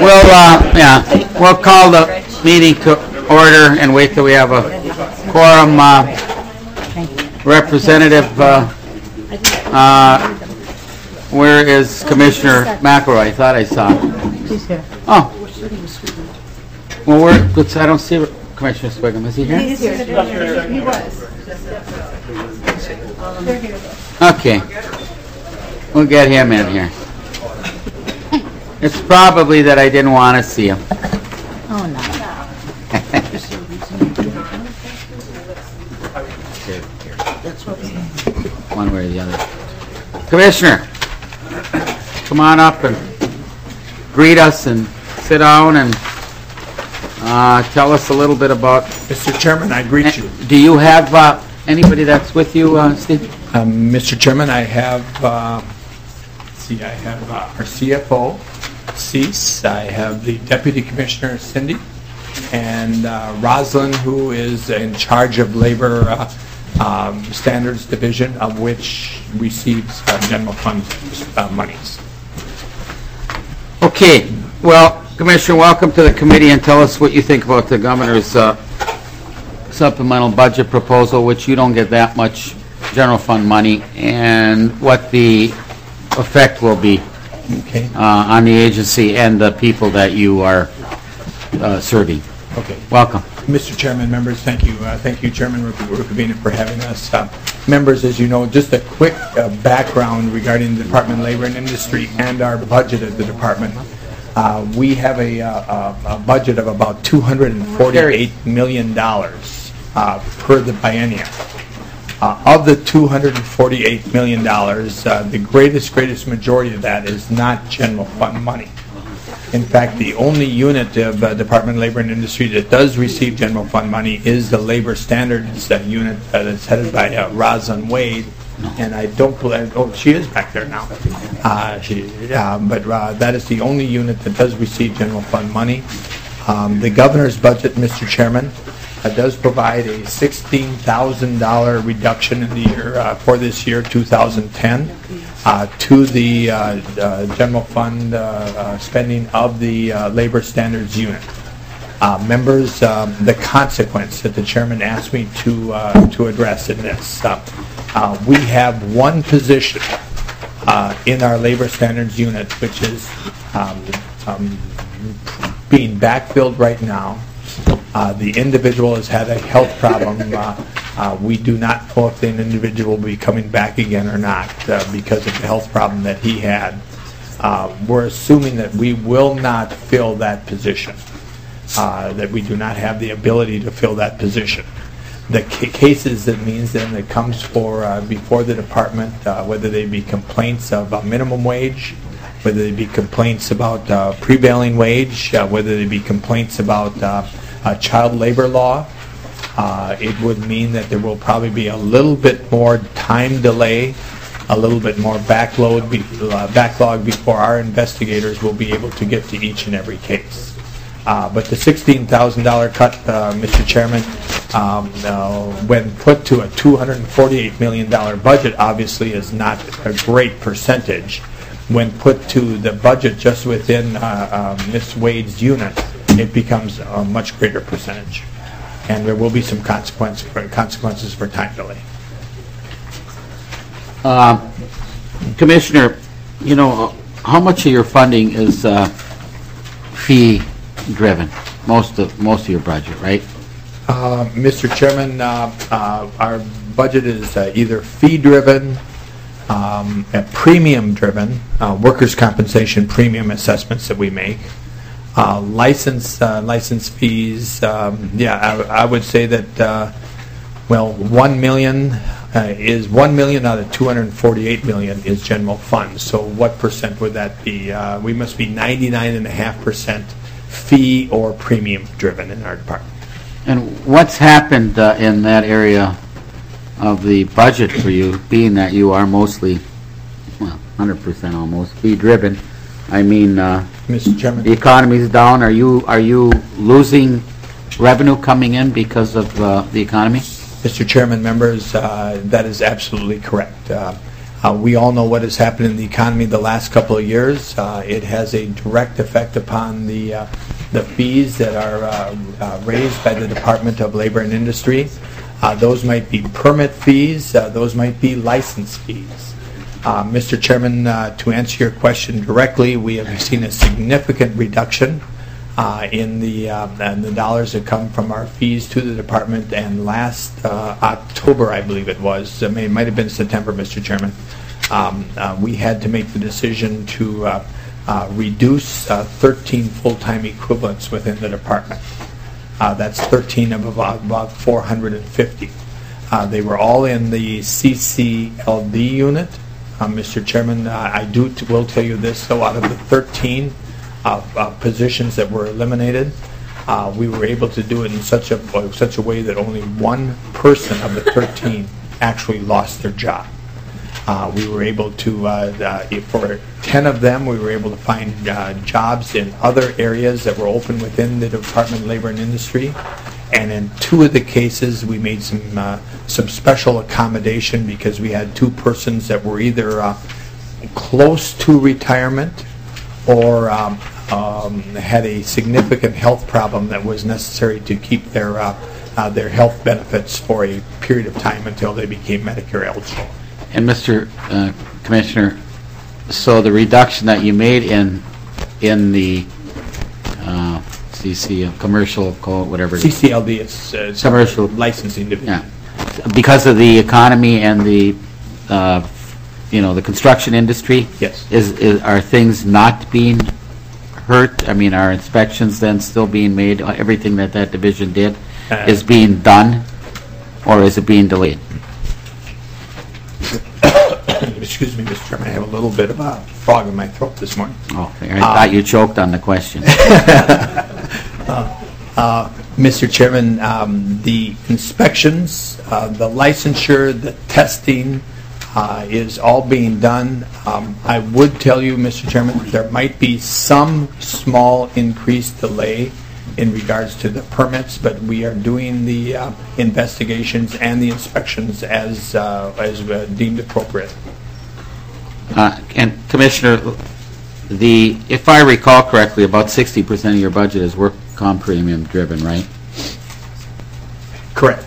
we'll call the meeting to order and wait till we have a quorum. Representative, where is Commissioner McElroy? I thought I saw him. He's here. Oh. Well, I don't see Commissioner Swigum. Is he here? He's here. He was. Okay. We'll get him in here. It's probably that I didn't want to see him. Oh, no. One way or the other. Commissioner, come on up and greet us and sit down and tell us a little bit about... Mr. Chairman, I greet you. Do you have anybody that's with you, Steve? Mr. Chairman, I have, our CFO, Cease. I have the Deputy Commissioner, Cindy, and Rosalind, who is in charge of Labor Standards Division, of which receives general fund monies. Okay. Well, Commissioner, welcome to the committee, and tell us what you think about the governor's supplemental budget proposal, which you don't get that much general fund money, and what the effect will be on the agency and the people that you are serving. Okay. Welcome. Mr. Chairman, members, thank you. Thank you, Chairman Rukavina, for having us. Members, as you know, just a quick background regarding the Department of Labor and Industry and our budget at the department. We have a budget of about $248 million per the biennium. Of the $248 million, the greatest majority of that is not general fund money. In fact, the only unit of Department of Labor and Industry that does receive general fund money is the Labor Standards unit that's headed by Rosalind Wade. And I don't believe, she is back there now. But that is the only unit that does receive general fund money. The governor's budget, Mr. Chairman, does provide a $16,000 reduction in the year for this year, 2010, to the general fund spending of the Labor Standards unit. Members, the consequence that the chairman asked me to address in this. We have one position in our Labor Standards unit, which is being backfilled right now. The individual has had a health problem. We do not know if the individual will be coming back again or not because of the health problem that he had. We're assuming that we will not fill that position, that we do not have the ability to fill that position. The cases that means then that comes before the department, whether they be complaints of minimum wage, whether they be complaints about prevailing wage, whether they be complaints about child labor law, it would mean that there will probably be a little bit more time delay, a little bit more backlog before our investigators will be able to get to each and every case. But the $16,000 cut, Mr. Chairman, when put to a $248 million budget, obviously is not a great percentage. When put to the budget just within Ms. Wade's unit, it becomes a much greater percentage. And there will be some consequences for time delay. Commissioner, you know, how much of your funding is fee driven? Most of your budget, right? Mr. Chairman, our budget is either fee driven, premium driven, workers' compensation premium assessments that we make, license fees. I would say that 1 million is 1 million out of 248 million is general funds. So what percent would that be? We must be 99.5% fee or premium driven in our department. And what's happened in that area of the budget for you, being that you are mostly, 100% almost fee driven? I mean, Mr. Chairman, the economy's down. Are you losing revenue coming in because of the economy? Mr. Chairman, members, that is absolutely correct. We all know what has happened in the economy the last couple of years. It has a direct effect upon the fees that are raised by the Department of Labor and Industry. Those might be permit fees. Those might be license fees. Mr. Chairman, to answer your question directly, we have seen a significant reduction in the dollars that come from our fees to the department. And last October, I believe it was, it might have been September, Mr. Chairman, we had to make the decision to reduce 13 full-time equivalents within the department. That's 13 of about 450. They were all in the CCLD unit. Mr. Chairman, I will tell you this, though, out of the 13 positions that were eliminated, we were able to do it in such a way that only one person of the 13 actually lost their job. We were able to, for 10 of them, we were able to find jobs in other areas that were open within the Department of Labor and Industry. And in 2 of the cases, we made some special accommodation because we had 2 persons that were either close to retirement or had a significant health problem that was necessary to keep their health benefits for a period of time until they became Medicare eligible. And Mr. Commissioner, so the reduction that you made in the CC commercial code, whatever it is, CCLD is commercial licensing division. yeah, because of the economy and the the construction industry. Yes. Are things not being hurt? I mean, are inspections then still being made? Everything that division did is being done, or is it being delayed? Excuse me, Mr. Chairman, I have a little bit of a frog in my throat this morning. Oh, I thought you choked on the question. Mr. Chairman, the inspections, the licensure, the testing is all being done. I would tell you, Mr. Chairman, there might be some small increased delay in regards to the permits, but we are doing the investigations and the inspections as deemed appropriate. And Commissioner, if I recall correctly, about 60% of your budget is work comp premium driven, right? Correct.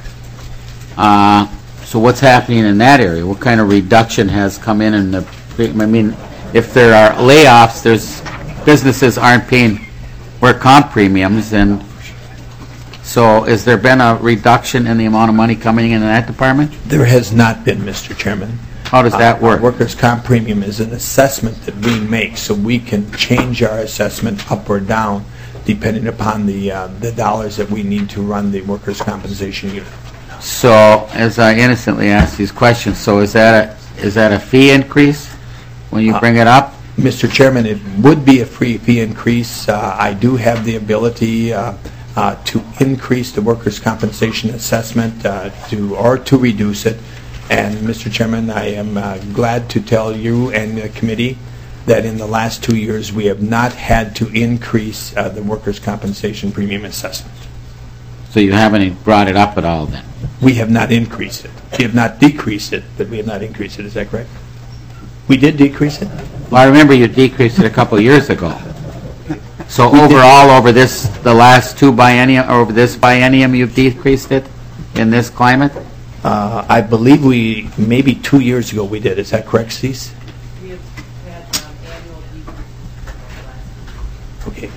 So what's happening in that area? What kind of reduction has come in the? I mean, if there are layoffs, businesses aren't paying work comp premiums, and so has there been a reduction in the amount of money coming in that department? There has not been, Mr. Chairman. How does that work? Workers' comp premium is an assessment that we make, so we can change our assessment up or down depending upon the dollars that we need to run the workers' compensation unit. So, as I innocently ask these questions, so is that a fee increase when you bring it up? Mr. Chairman, it would be a free fee increase. I do have the ability to increase the workers' compensation assessment or to reduce it. And, Mr. Chairman, I am glad to tell you and the committee that in the last 2 years we have not had to increase the workers' compensation premium assessment. So you haven't brought it up at all then? We have not increased it. We have not decreased it, but we have not increased it. Is that correct? We did decrease it? Well, I remember you decreased it a couple of years ago. So overall, over the last 2 biennium, or over this biennium, you've decreased it in this climate? I believe maybe 2 years ago we did. Is that correct, Cease? We have had annual decreases. Okay.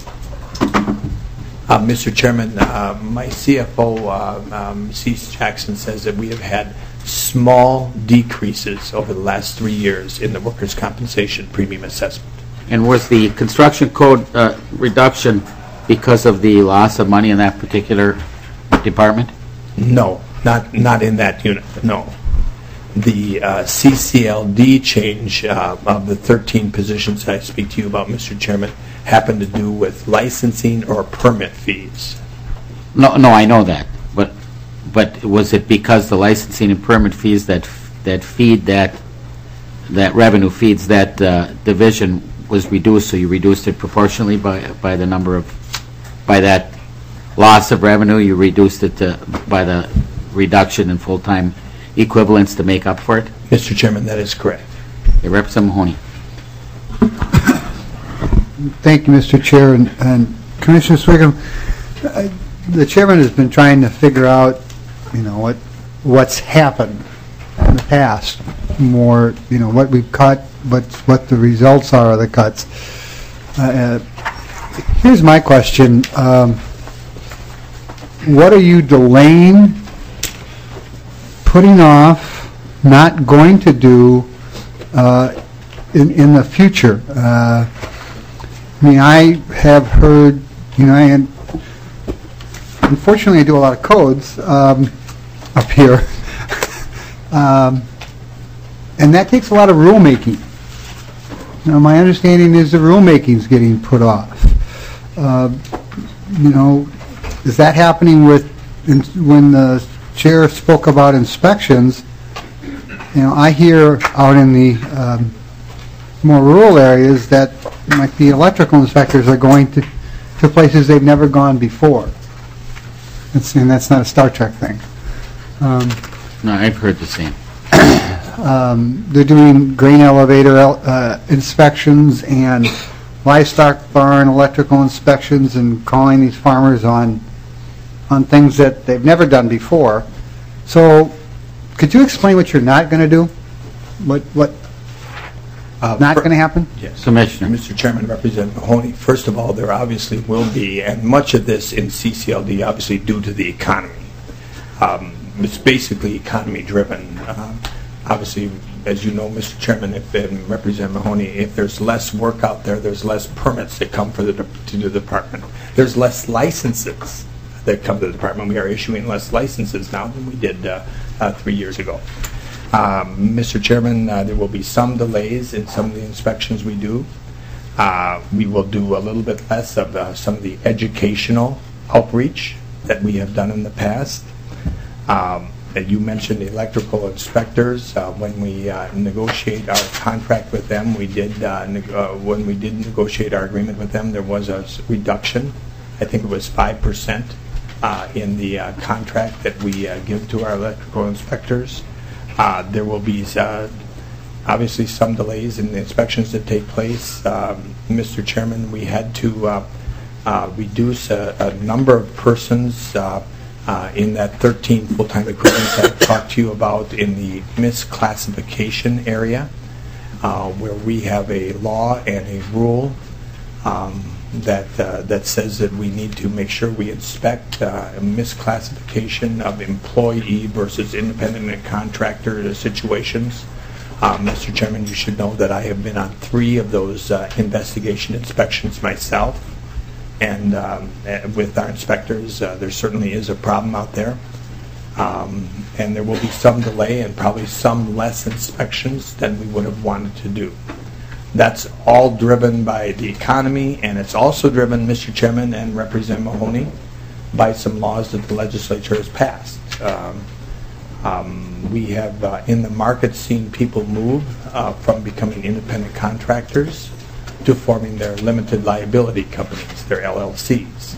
Mr. Chairman, my CFO, Cease Jackson, says that we have had small decreases over the last 3 years in the workers' compensation premium assessment. And was the construction code reduction because of the loss of money in that particular department? No, not in that unit, no. The CCLD change of the 13 positions I speak to you about, Mr. Chairman, happened to do with licensing or permit fees. No, I know that. But was it because the licensing and permit fees that feed that revenue feeds that division was reduced, so you reduced it proportionally by the number of, by that loss of revenue, you reduced it by the reduction in full-time equivalents to make up for it? Mr. Chairman, that is correct. Okay, Representative Mahoney. Thank you, Mr. Chair, and Commissioner Swiggum. The chairman has been trying to figure out, what's happened in the past, more, what we've cut, what the results are of the cuts. Here's my question. What are you delaying, putting off, not going to do in the future? I have heard, unfortunately I do a lot of codes up here, and that takes a lot of rulemaking. Now, my understanding is the rulemaking is getting put off. Is that happening when the chair spoke about inspections? I hear out in the more rural areas that might be electrical inspectors are going to places they've never gone before. And that's not a Star Trek thing. No, I've heard the same. They're doing grain elevator inspections and livestock barn electrical inspections and calling these farmers on things that they've never done before. So could you explain what you're not going to do? What not going to happen? Yes. Commissioner. Mr. Chairman, Representative Mahoney, first of all, there obviously will be, and much of this in CCLD obviously due to the economy. It's basically economy-driven. Obviously, as you know, Mr. Chairman, and Representative Mahoney, if there's less work out there, there's less permits that come to the department. There's less licenses that come to the department. We are issuing less licenses now than we did 3 years ago. Mr. Chairman, there will be some delays in some of the inspections we do. We will do a little bit less of some of the educational outreach that we have done in the past. You mentioned electrical inspectors. When we negotiate our contract with them, we did when we did negotiate our agreement with them, there was a reduction. I think it was 5% in the contract that we give to our electrical inspectors. There will be obviously some delays in the inspections that take place. Mr. Chairman, we had to reduce a number of persons in that 13 full-time equivalents I've talked to you about in the misclassification area, where we have a law and a rule that says that we need to make sure we inspect a misclassification of employee versus independent contractor situations. Mr. Chairman, you should know that I have been on 3 of those investigation inspections myself, and with our inspectors, there certainly is a problem out there, and there will be some delay and probably some less inspections than we would have wanted to do. That's all driven by the economy, and it's also driven, Mr. Chairman and Representative Mahoney, by some laws that the legislature has passed. We have, in the market, seen people move from becoming independent contractors to forming their limited liability companies, their LLCs,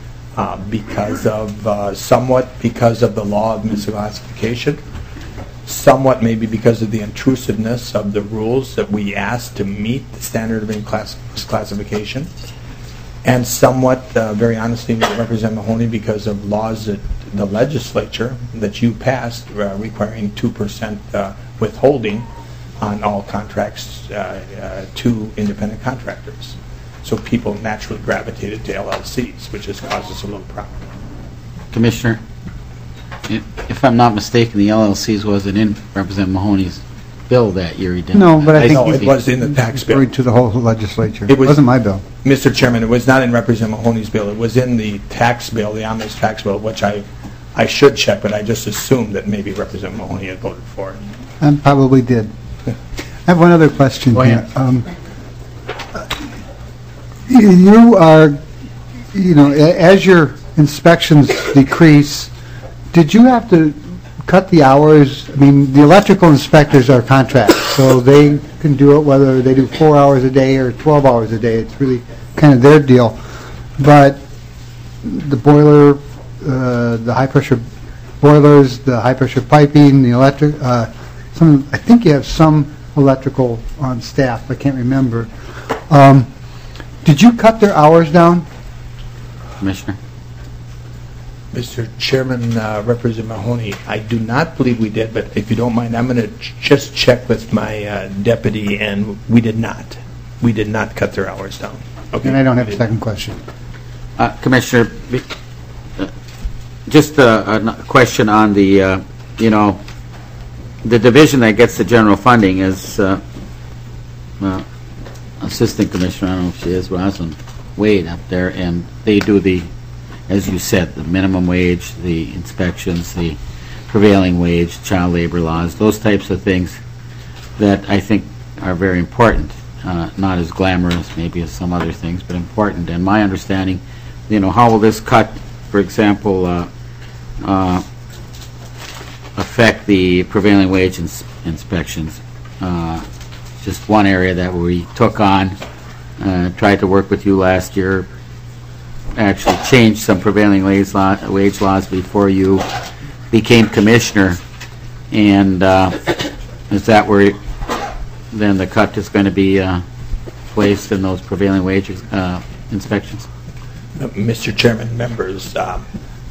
somewhat because of the law of misclassification, somewhat maybe because of the intrusiveness of the rules that we ask to meet the standard of misclassification, and somewhat, very honestly, Representative Mahoney, because of laws that the legislature that you passed requiring 2% withholding on all contracts to independent contractors. So people naturally gravitated to LLCs, which has caused us a little problem. Commissioner, if I'm not mistaken, the LLCs wasn't in Representative Mahoney's bill that year. He didn't. No, but I think know it was in the tax bill. referring to the whole legislature. It was- wasn't my bill. Mr. Chairman, it was not in Representative Mahoney's bill. It was in the tax bill, the omnibus tax bill, which I should check, but I just assumed that maybe Representative Mahoney had voted for it. I probably did. I have one other question Go here. ahead. You are, as your inspections decrease, did you have to cut the hours? I mean, the electrical inspectors are contract, so they can do it whether they do 4 hours a day or 12 hours a day. It's really kind of their deal. But the boiler, the high-pressure boilers, the high-pressure piping, the electric, I think you have some electrical on staff, I can't remember. Did you cut their hours down? Commissioner? Mr. Chairman, Representative Mahoney, I do not believe we did, but if you don't mind, I'm going to just check with my deputy, and we did not. We did not cut their hours down. Okay. And I don't have a second question. Commissioner, just a question on the, the division that gets the general funding is Assistant Commissioner, I don't know if she is, Rosalind Wade up there, and they do the, as you said, the minimum wage, the inspections, the prevailing wage, child labor laws, those types of things that I think are very important, not as glamorous maybe as some other things, but important. And my understanding, how will this cut, for example, affect the prevailing wage inspections? Just one area that we took on, tried to work with you last year, actually changed some prevailing wage laws before you became commissioner, and is that where then the cut is going to be placed in those prevailing wage inspections? Mr. Chairman, members, the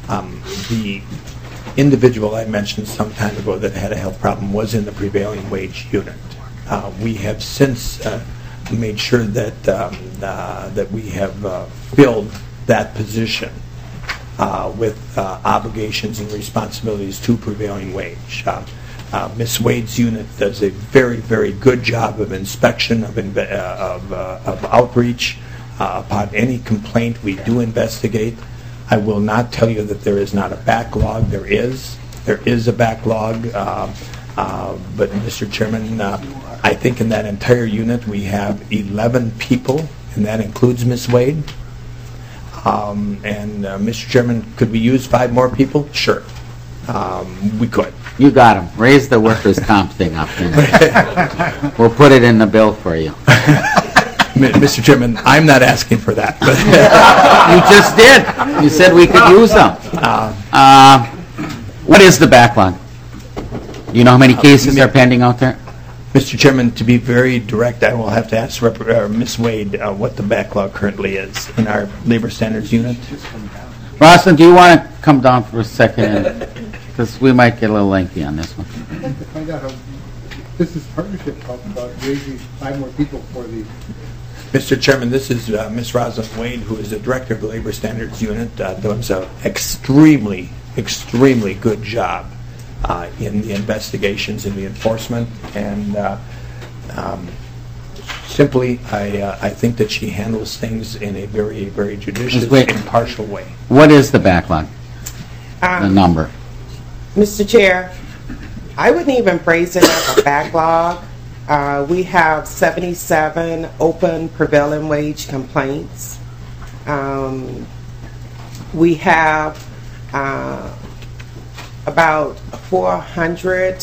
individual I mentioned some time ago that had a health problem was in the prevailing wage unit. We have since made sure that that we have filled that position with obligations and responsibilities to prevailing wage. Ms. Wade's unit does a very, very good job of inspection, of outreach. Upon any complaint, we do investigate. I will not tell you that there is not a backlog. There is a backlog. But, Mr. Chairman, I think in that entire unit we have 11 people, and that includes Ms. Wade. Mr. Chairman, could we use 5 more people? Sure. We could. You got them. Raise the workers' comp thing up. We'll put it in the bill for you. Mr. Chairman, I'm not asking for that. You just did. You said we could use them. What is the backlog? Do you know how many cases are pending out there? Mr. Chairman, to be very direct, I will have to ask Ms. Wade what the backlog currently is in our labor standards unit. Rosalind, do you want to come down for a second? Because we might get a little lengthy on this one. I'd like to find out how business partnership talks about raising 5 more people for the... Mr. Chairman, this is Ms. Rosalind Wade, who is the director of the labor standards unit, does an extremely, extremely good job in the investigations and the enforcement, and simply, I think that she handles things in a very, very judicious, impartial way. What is the backlog? The number? Mr. Chair, I wouldn't even phrase it as a backlog. We have 77 open prevailing wage complaints. We have about 400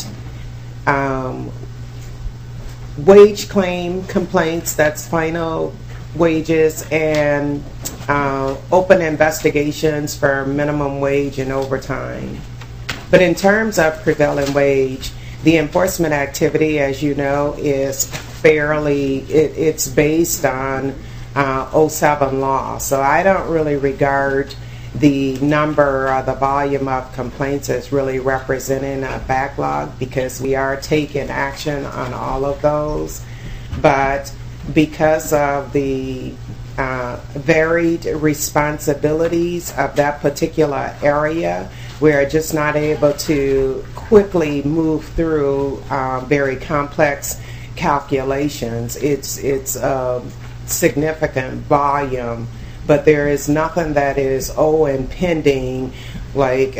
wage claim complaints, that's final wages, and open investigations for minimum wage and overtime. But in terms of prevailing wage, the enforcement activity, as you know, is fairly, it's based on 07 law. So I don't really regard the number or the volume of complaints as really representing a backlog, because we are taking action on all of those. But because of the varied responsibilities of that particular area, we are just not able to quickly move through very complex calculations. It's a significant volume, but there is nothing that is impending, like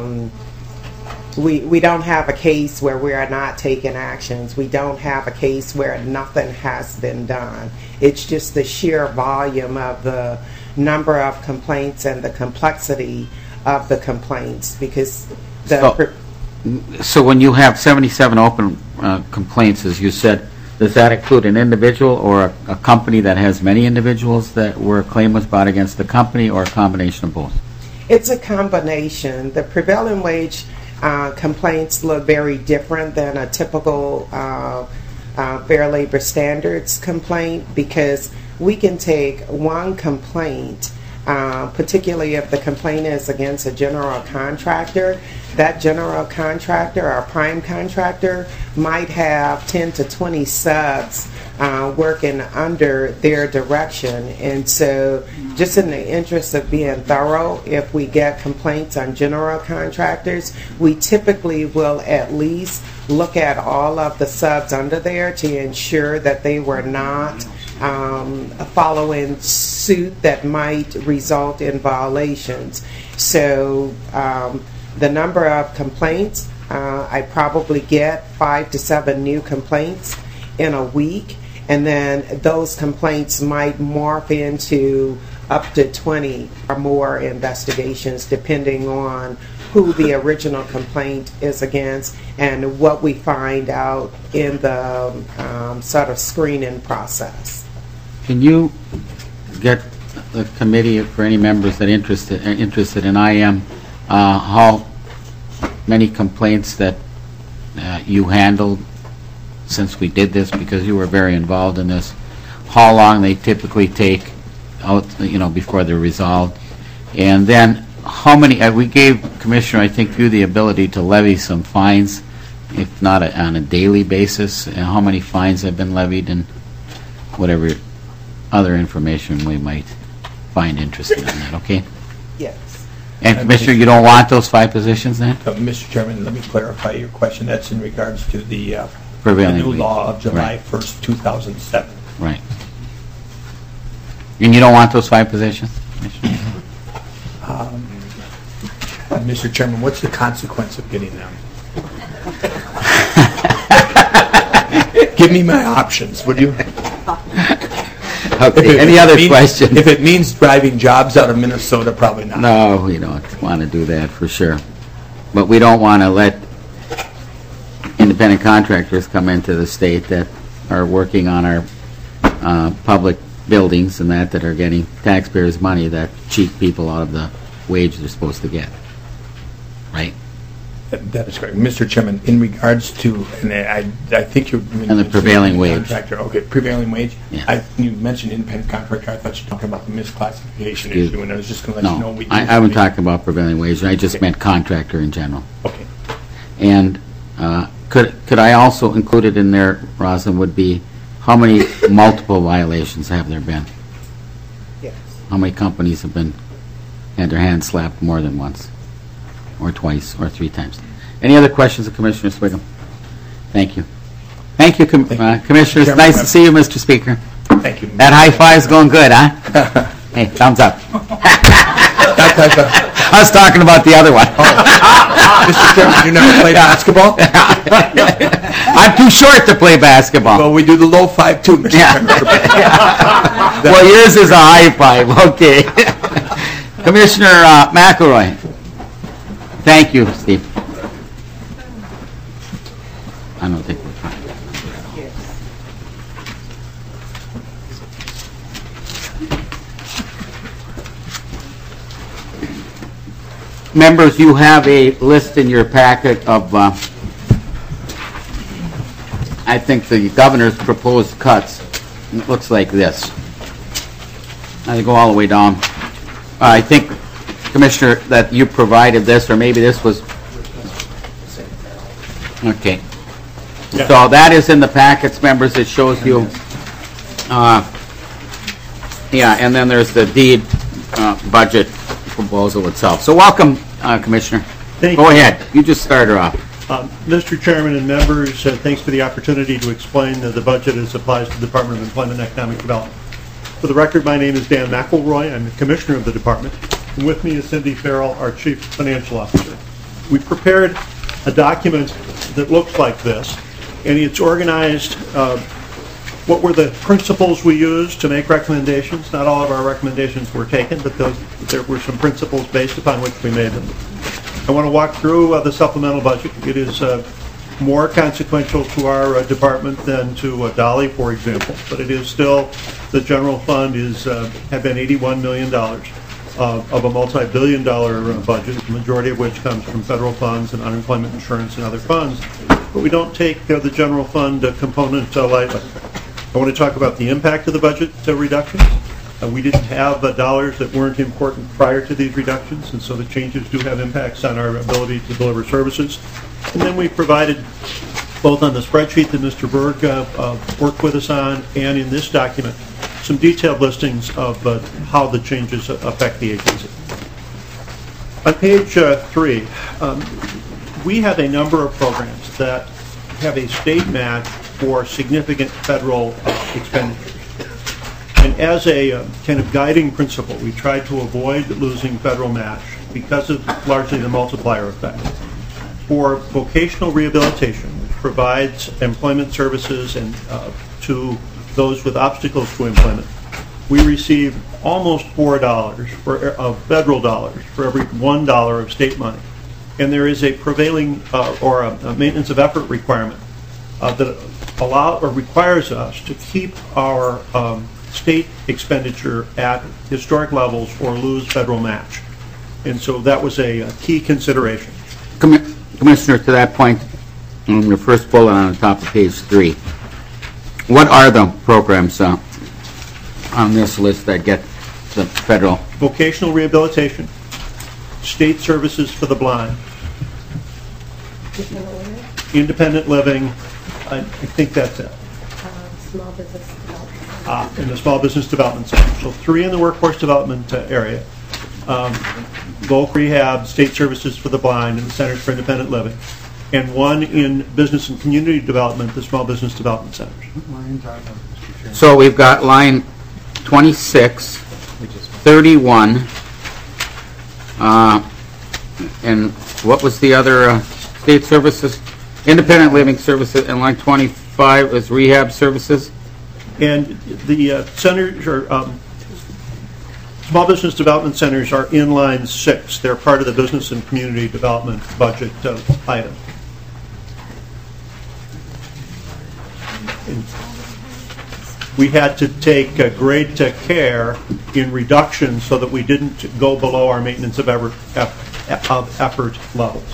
we don't have a case where we are not taking actions. We don't have a case where nothing has been done. It's just the sheer volume of the number of complaints and the complexity of the complaints, because so when you have 77 open complaints, as you said, does that include an individual or a company that has many individuals that where a claim was brought against the company, or a combination of both? It's a combination. The prevailing wage complaints look very different than a typical Fair Labor Standards complaint, because we can take one complaint, particularly if the complaint is against a general contractor. That general contractor or prime contractor might have 10 to 20 subs working under their direction. And so just in the interest of being thorough, if we get complaints on general contractors, we typically will at least look at all of the subs under there to ensure that they were not following suit that might result in violations. So the number of complaints, I probably get 5 to 7 new complaints in a week, and then those complaints might morph into up to 20 or more investigations, depending on who the original complaint is against and what we find out in the sort of screening process. Can you get the committee, for any members that are interested in IM, how many complaints that you handled since we did this, because you were very involved in this, how long they typically take out, before they're resolved, and then how many, we gave Commissioner, I think, you the ability to levy some fines, if not on a daily basis, and how many fines have been levied, and whatever other information we might find interesting on that, okay? Yes. And Commissioner, you don't want those 5 positions then? Mr. Chairman, let me clarify your question. That's in regards to the Prevailing new wage. law of July Right. 1st, 2007. Right. And you don't want those 5 positions, Commissioner? Mr. Chairman, what's the consequence of getting them? Give me my options, would you? Okay, any other questions? If it means driving jobs out of Minnesota, probably not. No, we don't want to do that for sure. But we don't want to let independent contractors come into the state that are working on our public buildings and that are getting taxpayers' money that cheat people out of the wage they're supposed to get. Right? That is correct. Mr. Chairman, in regards to, and I think you're... And the prevailing wage. Contractor. Okay, prevailing wage. Yeah. You mentioned independent contractor. I thought you were talking about the misclassification Excuse issue, and I was just going to let you know No, we do... I wasn't talking about prevailing wage. I just meant contractor in general. Okay. And could I also include it in there, Roslyn, would be how many multiple violations have there been? Yes. How many companies have had their hands slapped more than once, or twice, or 3 times? Any other questions of Commissioner Swigum? Thank you. Thank you, Commissioners. Chairman, Nice to see you, Mr. Speaker. Thank you. That high five's going good, huh? Hey, thumbs up. I was talking about the other one. Mr. Chairman, you never played basketball? I'm too short to play basketball. Well, we do the low five, too, Mr. Yeah. Chairman. Well, yours is a high five. Okay. Commissioner McElroy. Thank you, Steve. I don't think we're trying. Members, you have a list in your packet of, I think, the governor's proposed cuts. It looks like this. I go all the way down. I think, Commissioner, that you provided this, or maybe this was... Okay. Yeah. So that is in the packets, members. It shows you... yeah, and then there's the deed budget proposal itself. So welcome, Commissioner. Thank Go you. ahead. You just start her off. Mr. Chairman and members, thanks for the opportunity to explain the budget as applies to the Department of Employment and Economic Development. For the record, my name is Dan McElroy. I'm the Commissioner of the Department. And with me is Cindy Farrell, our Chief Financial Officer. We prepared a document that looks like this, and it's organized what were the principles we used to make recommendations. Not all of our recommendations were taken, but there were some principles based upon which we made them. I want to walk through the supplemental budget. It is more consequential to our department than to Dolly, for example, but it is still, the general fund is have been $81 million. of a multi-billion-dollar budget, the majority of which comes from federal funds and unemployment insurance and other funds. But we don't take the general fund component lightly. I want to talk about the impact of the budget reductions. We didn't have dollars that weren't important prior to these reductions, and so the changes do have impacts on our ability to deliver services. And then we provided, both on the spreadsheet that Mr. Berg worked with us on and in this document, some detailed listings of how the changes affect the agency. On page 3, we have a number of programs that have a state match for significant federal expenditures. And as a kind of guiding principle, we tried to avoid losing federal match because of largely the multiplier effect. For vocational rehabilitation, which provides employment services and to those with obstacles to employment, we receive almost $4 of federal dollars for every $1 of state money. And there is a prevailing or a maintenance of effort requirement that requires us to keep our state expenditure at historic levels or lose federal match. And so that was a key consideration. Commissioner, to that point, on your first bullet on the top of page 3, what are the programs on this list that get the federal? Vocational rehabilitation, state services for the blind, independent living, I think that's it. Small business development. In the Small Business Development Center. So 3 in the workforce development area. Voc Rehab, State Services for the Blind, and the Centers for Independent Living. And 1 in Business and Community Development, the Small Business Development Centers. So we've got line 26, 31, and what was the other state services? Independent living services, and line 25 is rehab services? And the centers are, small business development centers are in line 6. They're part of the business and community development budget item. And we had to take great care in reduction so that we didn't go below our maintenance of effort levels.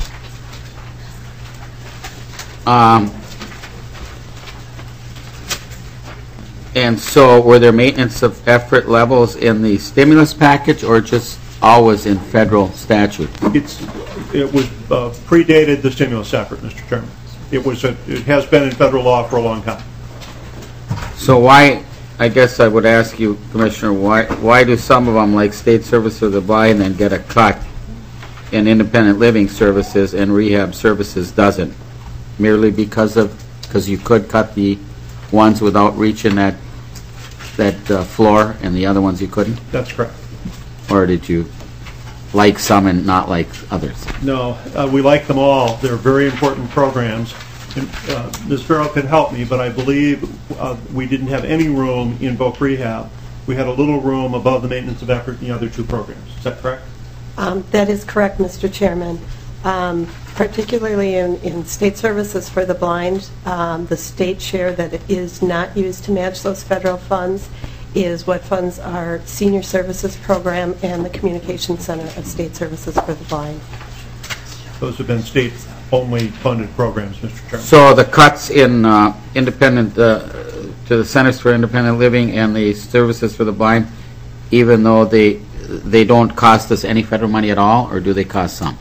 And so were there maintenance of effort levels in the stimulus package or just always in federal statute? It was predated the stimulus effort, Mr. Chairman. It has been in federal law for a long time. So why, I guess I would ask you, Commissioner, why do some of them, like State Service for the Blind, then get a cut in independent living services and rehab services doesn't? Merely because you could cut the ones without reaching that floor, and the other ones you couldn't? That's correct. Or did you like some and not like others? No, we like them all. They're very important programs. And, Ms. Farrell can help me, but I believe we didn't have any room in Voc Rehab. We had a little room above the maintenance of effort in the other 2 programs. Is that correct? That is correct, Mr. Chairman. Particularly in state services for the blind, the state share that is not used to match those federal funds is what funds our senior services program and the communication center of state services for the blind. Those have been state-only funded programs, Mr. Chairman. So the cuts in independent, to the Centers for Independent Living and the Services for the Blind, even though they don't cost us any federal money at all, or do they cost some?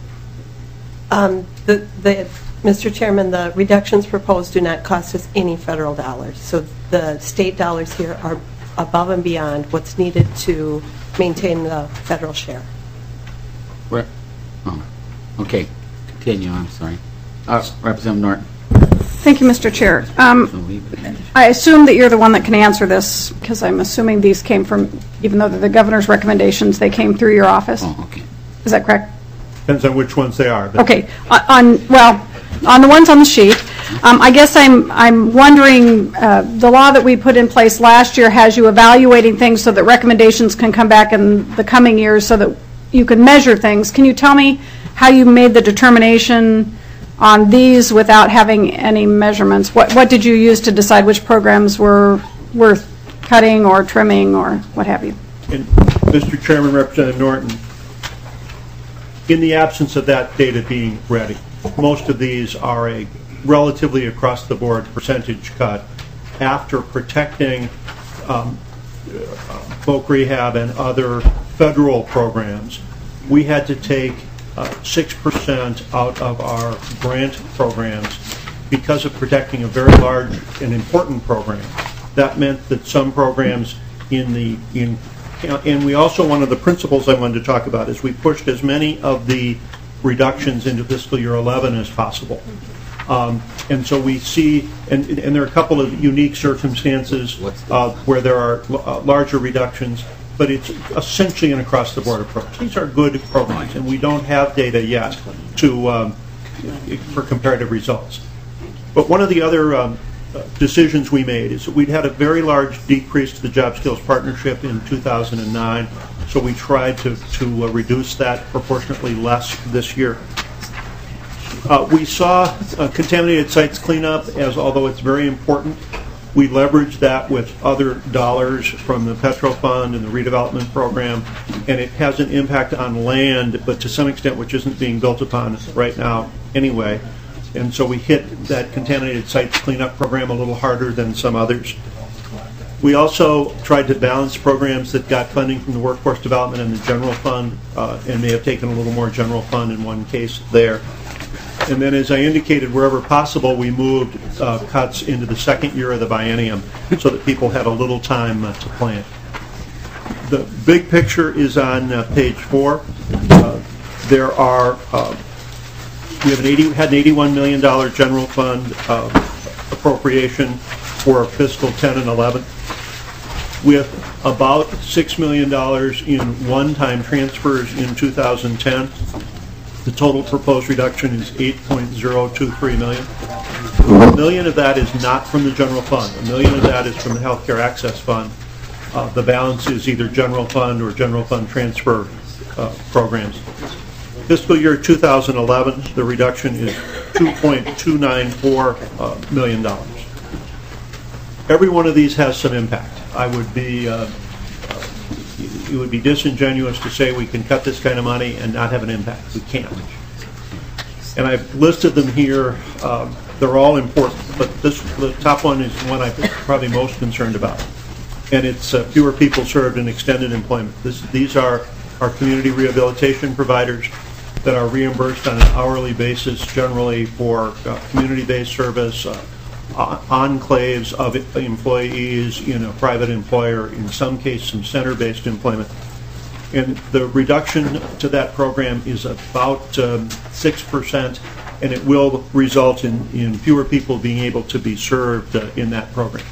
Mr. Chairman, the reductions proposed do not cost us any federal dollars. So the state dollars here are above and beyond what's needed to maintain the federal share. Where? Oh, okay. Continue. I'm sorry. Representative Norton. Thank you, Mr. Chair. I assume that you're the one that can answer this, because I'm assuming these came from, even though they're the governor's recommendations, they came through your office. Oh, okay. Is that correct? Depends on which ones they are. Okay. On the ones on the sheet, I guess I'm wondering, the law that we put in place last year has you evaluating things so that recommendations can come back in the coming years so that you can measure things. Can you tell me how you made the determination on these without having any measurements? What did you use to decide which programs were worth cutting or trimming or what have you? And Mr. Chairman, Representative Norton, in the absence of that data being ready, most of these are a relatively across-the-board percentage cut after protecting folk rehab and other federal programs. We had to take 6% out of our grant programs because of protecting a very large and important program. That meant that some programs and we also, one of the principles I wanted to talk about is we pushed as many of the reductions into fiscal year 11 as possible. And so we see, and there are a couple of unique circumstances where there are larger reductions, but it's essentially an across-the-board approach. These are good programs, and we don't have data yet for comparative results. But one of the other decisions we made is that we'd had a very large decrease to the Job Skills Partnership in 2009, so we tried to reduce that proportionately less this year. We saw contaminated sites cleanup as, although it's very important, we leveraged that with other dollars from the Petro Fund and the redevelopment program, and it has an impact on land, but to some extent which isn't being built upon right now anyway. And so we hit that contaminated sites cleanup program a little harder than some others. We also tried to balance programs that got funding from the Workforce Development and the General Fund, and may have taken a little more General Fund in one case there. And then, as I indicated, wherever possible, we moved cuts into the second year of the biennium so that people had a little time to plan. The big picture is on page 4. There are we had an $81 million general fund appropriation for fiscal 10 and 11, with about $6 million in one-time transfers in 2010. The total proposed reduction is $8.023 million. $1 million of that is not from the general fund. $1 million of that is from the Healthcare Access Fund. The balance is either general fund or general fund transfer programs. Fiscal year 2011, the reduction is $2.294 million. Every one of these has some impact. It would be disingenuous to say we can cut this kind of money and not have an impact. We can't. And I've listed them here. They're all important, but the top one is the one I'm probably most concerned about. And it's fewer people served in extended employment. These are our community rehabilitation providers that are reimbursed on an hourly basis, generally for community-based service, enclaves of employees in a private employer, in some cases some center-based employment. And the reduction to that program is about 6%, and it will result in fewer people being able to be served in that program.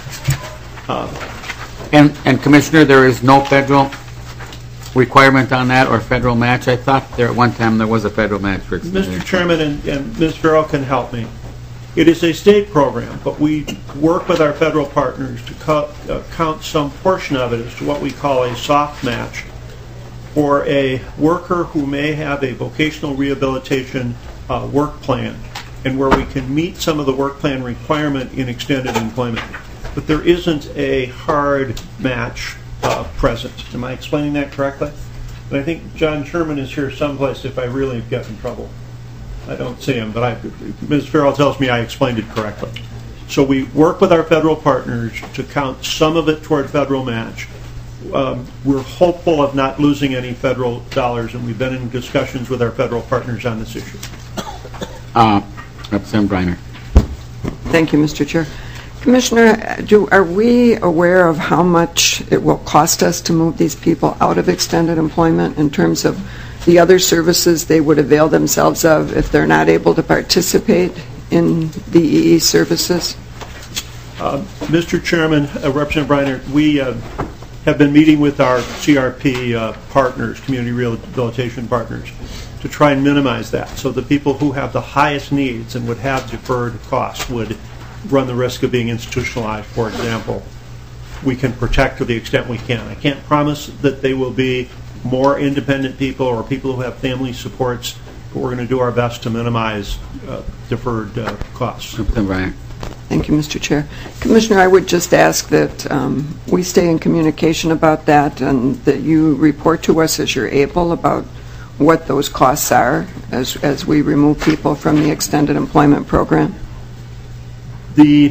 And Commissioner, there is no federal requirement on that or federal match? I thought there at one time there was a federal match for extended. Mr. Chairman, and Ms. Farrell can help me. It is a state program, but we work with our federal partners to count some portion of it as to what we call a soft match for a worker who may have a vocational rehabilitation work plan, and where we can meet some of the work plan requirement in extended employment. But there isn't a hard match present. Am I explaining that correctly? And I think John Sherman is here someplace if I really get in trouble. I don't see him, but Ms. Farrell tells me I explained it correctly. So we work with our federal partners to count some of it toward federal match. We're hopeful of not losing any federal dollars, and we've been in discussions with our federal partners on this issue. Representative Briner. Thank you, Mr. Chair. Commissioner, are we aware of how much it will cost us to move these people out of extended employment in terms of the other services they would avail themselves of if they're not able to participate in the EE services? Mr. Chairman, Representative Briner, we have been meeting with our CRP partners, community rehabilitation partners, to try and minimize that. So the people who have the highest needs and would have deferred costs would run the risk of being institutionalized, for example. We can protect to the extent we can. I can't promise that they will be more independent people or people who have family supports, but we're going to do our best to minimize deferred costs. Representative Briner. Thank you, Mr. Chair. Commissioner, I would just ask that we stay in communication about that and that you report to us as you're able about what those costs are as we remove people from the extended employment program. The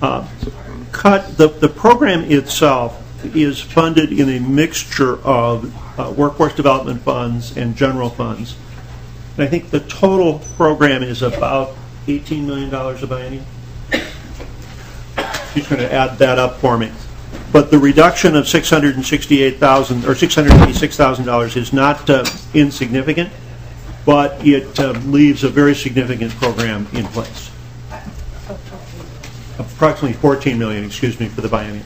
the program itself is funded in a mixture of workforce development funds and general funds. And I think the total program is about $18 million a biennium. She's going to add that up for me. But the reduction of $668,000 or $686,000 is not insignificant, but it leaves a very significant program in place. Approximately $14 million, excuse me, for the biennium.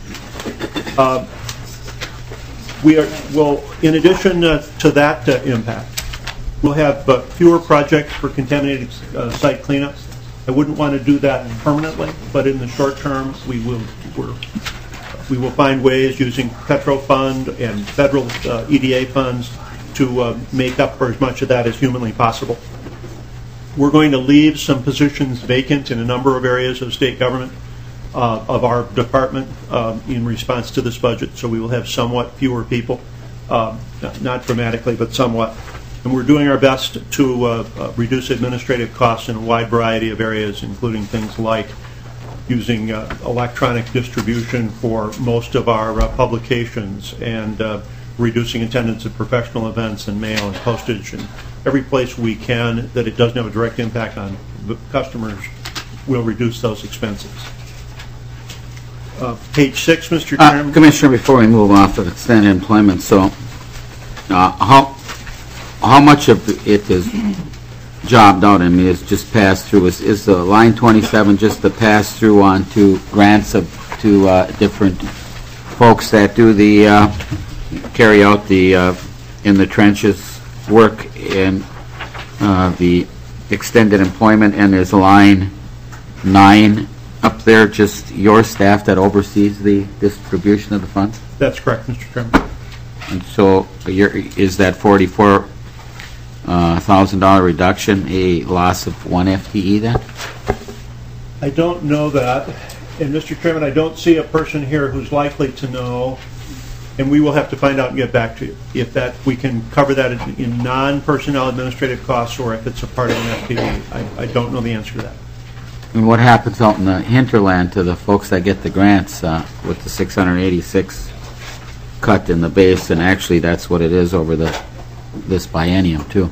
In addition to that impact, we'll have fewer projects for contaminated site cleanups. I wouldn't want to do that permanently, but in the short term, we will find ways using Petro Fund and federal EDA funds to make up for as much of that as humanly possible. We're going to leave some positions vacant in a number of areas of state government of our department in response to this budget, so we will have somewhat fewer people, not dramatically, but somewhat. And we're doing our best to reduce administrative costs in a wide variety of areas, including things like using electronic distribution for most of our publications and reducing attendance at professional events and mail and postage and every place we can that it doesn't have a direct impact on the customers, we'll reduce those expenses. Page 6, Mr. Chairman. Commissioner, before we move off of extended employment, so how much of it is jobbed out? I mean, it's just passed through. Is the line 27 just the pass through on to grants to different folks that do the carry out the in the trenches work in the extended employment, and there's line 9 up there, just your staff that oversees the distribution of the funds? That's correct, Mr. Chairman. And so is that $44,000 reduction a loss of 1 FTE then? I don't know that. And Mr. Chairman, I don't see a person here who's likely to know, and we will have to find out and get back to you if that we can cover that in non-personnel administrative costs or if it's a part of an FTE. I don't know the answer to that. And what happens out in the hinterland to the folks that get the grants with the 686 cut in the base, and actually that's what it is over this biennium too?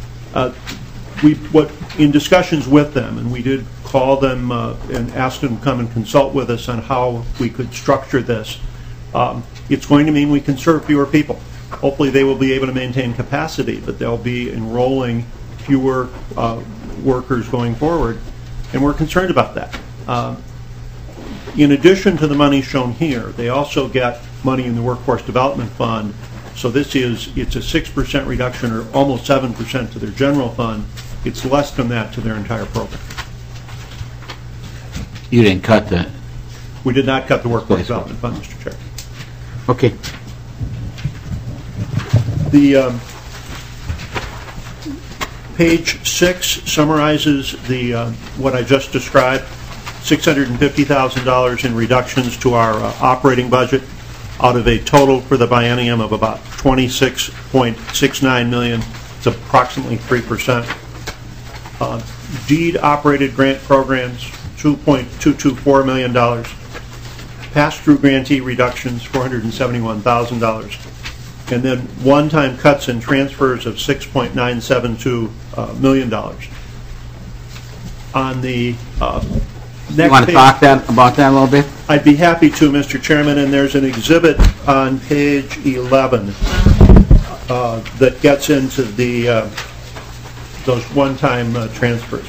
In discussions with them, and we did call them and ask them to come and consult with us on how we could structure this. It's going to mean we can serve fewer people. Hopefully they will be able to maintain capacity, but they'll be enrolling fewer workers going forward, and we're concerned about that. In addition to the money shown here, they also get money in the Workforce Development Fund. So it's a 6% reduction, or almost 7% to their general fund. It's less than that to their entire program. You didn't cut the... We did not cut the Workforce Development Fund, Mr. Chair. Okay. The page 6 summarizes the what I just described, $650,000 in reductions to our operating budget out of a total for the biennium of about $26.69 million. It's approximately 3%. DEED-operated grant programs, $2.224 million. Pass-through grantee reductions, $471,000. And then one-time cuts and transfers of $6.972 million. On the next you want to talk about that a little bit? I'd be happy to, Mr. Chairman, and there's an exhibit on page 11 that gets into those one-time transfers.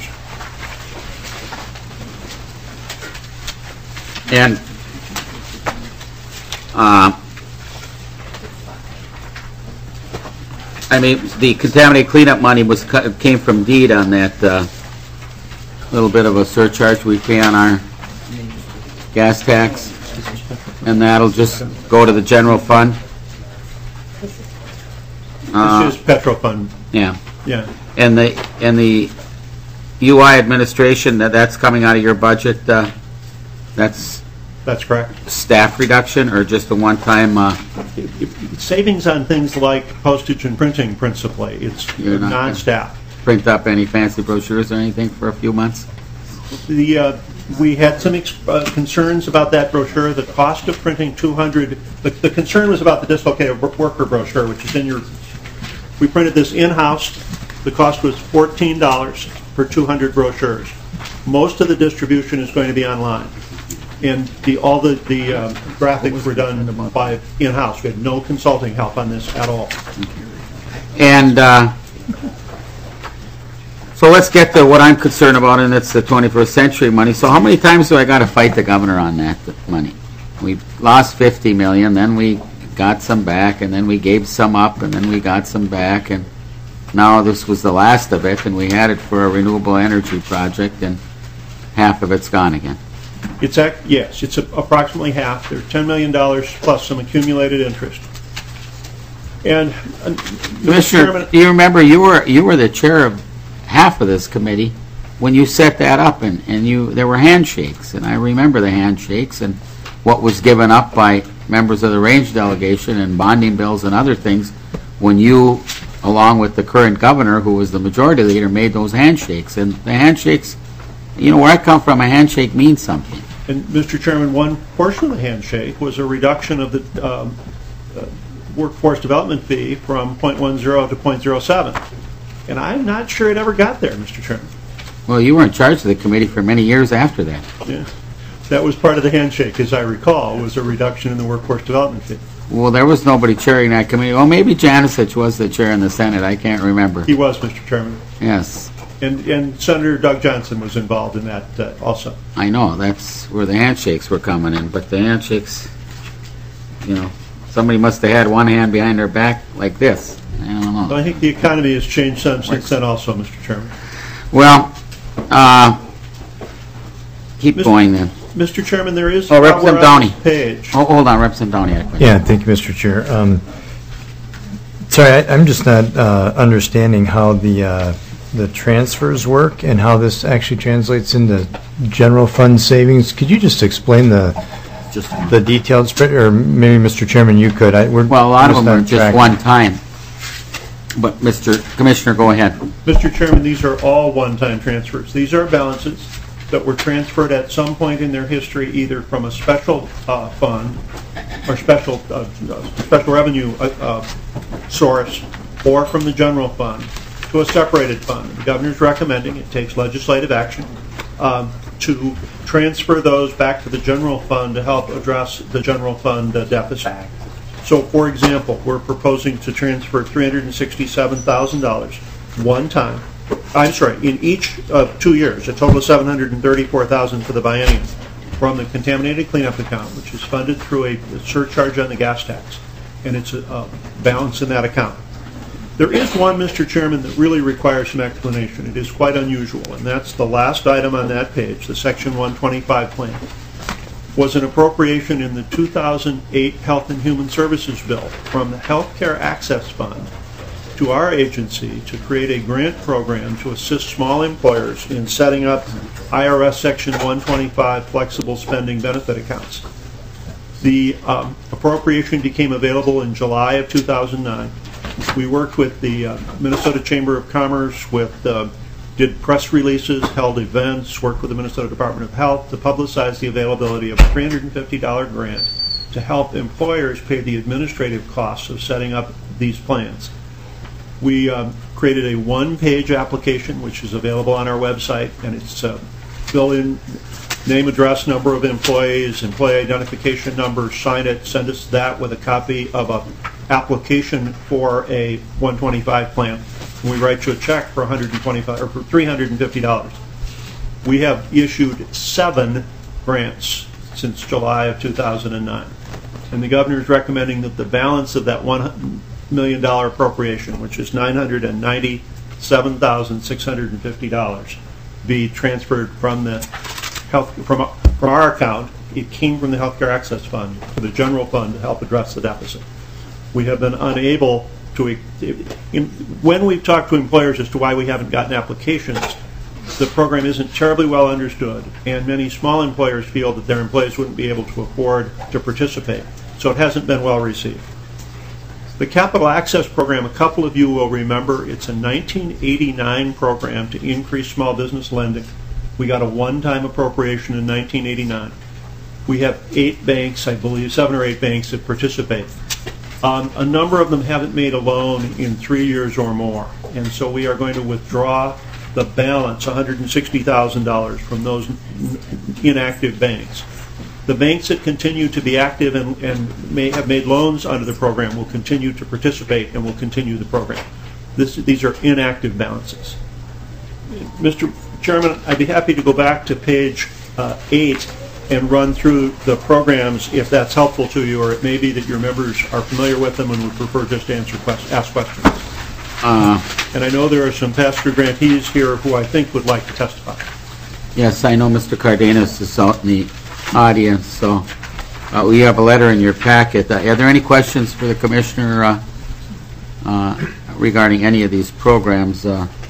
And I mean, the contaminated cleanup money came from DEED on that little bit of a surcharge we pay on our gas tax, and that'll just go to the general fund. This is Petro Fund. Yeah. Yeah. And the UI administration, that's coming out of your budget, That's That's correct. staff reduction or just a one-time, Savings on things like postage and printing principally. It's You're not gonna- non-staff. print up any fancy brochures or anything for a few months? We had some concerns about that brochure. The cost of printing 200, the concern was about the dislocated worker brochure, which is in your, we printed this in-house. The cost was $14 for 200 brochures. Most of the distribution is going to be online. And all the graphics were done by in-house. We had no consulting help on this at all. And so let's get to what I'm concerned about, and it's the 21st century money. So how many times do I got to fight the governor on that money? We lost $50 million, then we got some back, and then we gave some up, and then we got some back, and now this was the last of it, and we had it for a renewable energy project, and half of it's gone again. Yes, it's approximately half. There's $10 million plus some accumulated interest. And Commissioner, do you remember you were the chair of half of this committee when you set that up, and there were handshakes, and I remember the handshakes and what was given up by members of the range delegation and bonding bills and other things when you, along with the current governor, who was the majority leader, made those handshakes. And the handshakes, where I come from, a handshake means something. And Mr. Chairman, one portion of the handshake was a reduction of the workforce development fee from 0.10 to 0.07. And I'm not sure it ever got there, Mr. Chairman. Well, you were in charge of the committee for many years after that. Yeah. That was part of the handshake, as I recall, was a reduction in the workforce development fee. Well, there was nobody chairing that committee. Well, maybe Janisich was the chair in the Senate. I can't remember. He was, Mr. Chairman. Yes. And Senator Doug Johnson was involved in that also. I know. That's where the handshakes were coming in. But the handshakes, somebody must have had one hand behind their back like this. I don't know. Well, I think the economy has changed some since then also, Mr. Chairman. Well, keep going then. Mr. Chairman, there is Representative Downey. Page. Oh, hold on, Representative Downey. I quit. Yeah, thank you, Mr. Chair. Sorry, I'm just not understanding how the transfers work and how this actually translates into general fund savings. Could you just explain the details, or maybe Mr. Chairman, you could. Well, a lot of them are just one time. But Mr. Commissioner, go ahead. Mr. Chairman, these are all one-time transfers. These are balances that were transferred at some point in their history, either from a special fund or special revenue source, or from the general fund to a separated fund. The governor's recommending, it takes legislative action, to transfer those back to the general fund to help address the general fund deficit. So, for example, we're proposing to transfer $367,000 one time. I'm sorry, in each of 2 years, a total of $734,000 for the biennium, from the contaminated cleanup account, which is funded through a surcharge on the gas tax, and it's a balance in that account. There is one, Mr. Chairman, that really requires some explanation. It is quite unusual, and that's the last item on that page, the Section 125 plan. Was an appropriation in the 2008 Health and Human Services Bill from the Healthcare Access Fund to our agency to create a grant program to assist small employers in setting up IRS Section 125 flexible spending benefit accounts. The appropriation became available in July of 2009. We worked with the Minnesota Chamber of Commerce, did press releases, held events, worked with the Minnesota Department of Health to publicize the availability of a $350 grant to help employers pay the administrative costs of setting up these plans. We created a one-page application, which is available on our website, and it's fill in name, address, number of employees, employee identification number, sign it, send us that with a copy of an application for a 125 plan. And we write you a check for $350. We have issued 7 grants since July of 2009. And the governor is recommending that the balance of that $1 million appropriation, which is $997,650, be transferred from the from our account. It came from the Healthcare Access Fund to the general fund to help address the deficit. We have been unable to, when we've talked to employers as to why we haven't gotten applications, the program isn't terribly well understood, and many small employers feel that their employees wouldn't be able to afford to participate. So it hasn't been well received. The Capital Access Program, a couple of you will remember, it's a 1989 program to increase small business lending. We got a one-time appropriation in 1989. We have 8 banks, I believe, 7 or 8 banks that participate. A number of them haven't made a loan in 3 years or more, and so we are going to withdraw the balance, $160,000, from those inactive banks. The banks that continue to be active and may have made loans under the program will continue to participate and will continue the program. These are inactive balances. Mr. Chairman, I'd be happy to go back to page 8 and run through the programs if that's helpful to you, or it may be that your members are familiar with them and would prefer just to ask questions. And I know there are some past grantees here who I think would like to testify. Yes, I know Mr. Cardenas is out in the audience, so we have a letter in your packet. Are there any questions for the Commissioner regarding any of these programs?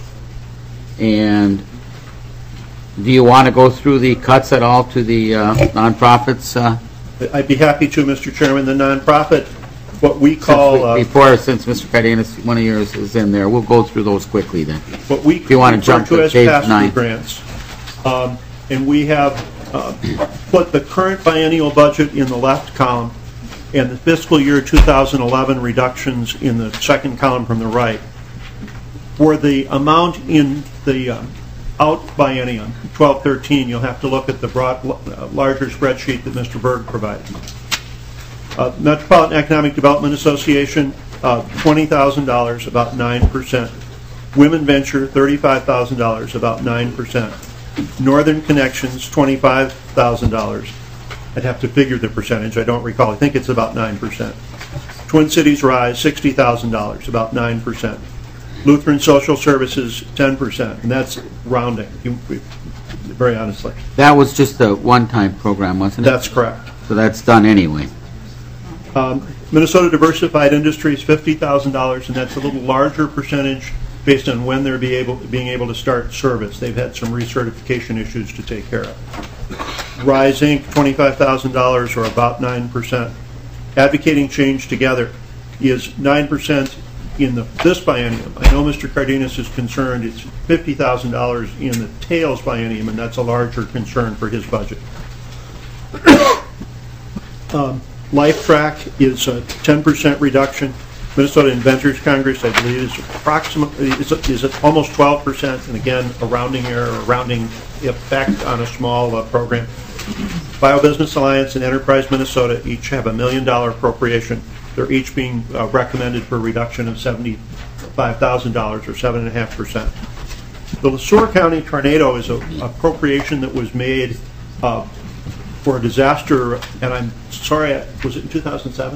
And do you want to go through the cuts at all to the nonprofits? I'd be happy to, Mr. Chairman. The nonprofit, what we call... Since Mr. Cardenas, one of yours is in there, we'll go through those quickly then. What we if you want to jump to as page pass-through 9. grants. And we have put the current biennial budget in the left column and the fiscal year 2011 reductions in the second column from the right. For the amount in the out biennium, 12-13, you'll have to look at the larger spreadsheet that Mr. Berg provided. Metropolitan Economic Development Association, $20,000, about 9%. Women Venture, $35,000, about 9%. Northern Connections, $25,000. I'd have to figure the percentage. I don't recall. I think it's about 9%. Twin Cities Rise, $60,000, about 9%. Lutheran Social Services, 10%, and that's rounding, very honestly. That was just a one-time program, wasn't it? That's correct. So that's done anyway. Minnesota Diversified Industries, $50,000, and that's a little larger percentage based on when they're being able to start service. They've had some recertification issues to take care of. Rise Inc., $25,000, or about 9%. Advocating Change Together is 9% in this biennium. I know Mr. Cardenas is concerned. It's $50,000 in the tails biennium, and that's a larger concern for his budget. LifeTrack is a 10% reduction. Minnesota Inventors Congress, I believe, is approximately is almost 12%, and again, a rounding error, a rounding effect on a small program. BioBusiness Alliance and Enterprise Minnesota each have $1 million appropriation. They're each being recommended for a reduction of $75,000 or 7.5%. The LeSueur County Tornado is an appropriation that was made for a disaster, and I'm sorry, was it in 2007?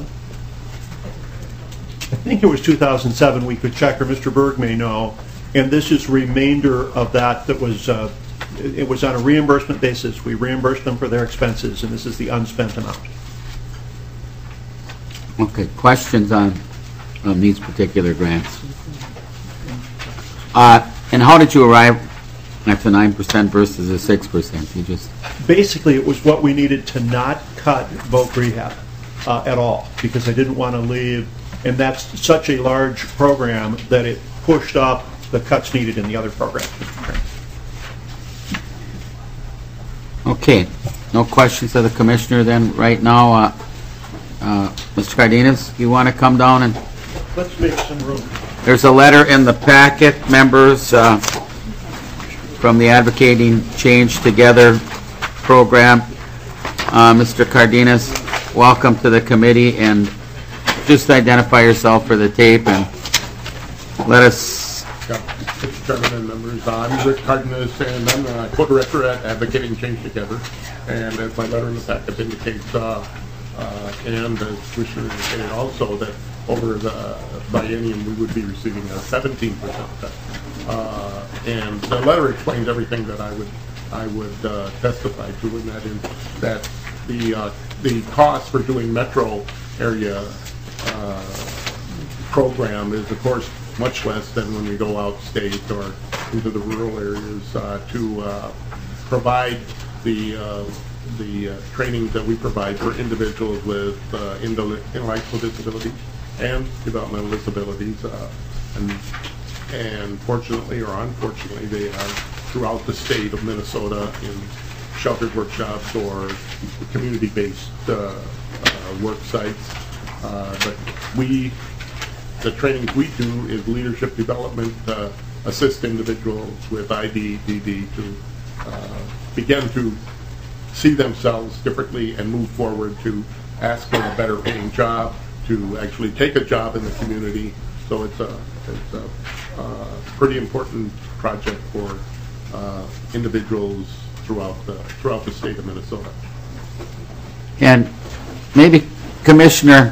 I think it was 2007. We could check, or Mr. Berg may know. And this is remainder of that was, it was on a reimbursement basis. We reimbursed them for their expenses, and this is the unspent amount. Okay, questions on these particular grants? And how did you arrive at the 9% versus the 6%? You just basically, it was what we needed to not cut Voc Rehab at all, because I didn't want to leave, and that's such a large program that it pushed up the cuts needed in the other programs. okay. No questions of the Commissioner then right now. Mr. Cardenas, you want to come down and... Let's make some room. There's a letter in the packet, members, from the Advocating Change Together program. Mr. Cardenas, welcome to the committee, and just identify yourself for the tape and let us... Mr. Chairman and members, I'm Rick Cardenas, and I'm the co-director at Advocating Change Together. And as my letter in the packet indicates, and as Commissioner indicated also, that over the biennium we would be receiving a 17% cut. And the letter explains everything that I would testify to, and that is that the cost for doing metro area program is, of course, much less than when we go out state or into the rural areas to provide the trainings that we provide for individuals with intellectual disabilities and developmental disabilities. And fortunately or unfortunately, they are throughout the state of Minnesota in sheltered workshops or community-based work sites. But the trainings we do is leadership development, assist individuals with IDDD to begin to see themselves differently and move forward to ask for a better paying job, to actually take a job in the community. So it's a pretty important project for individuals throughout the state of Minnesota. And maybe, Commissioner,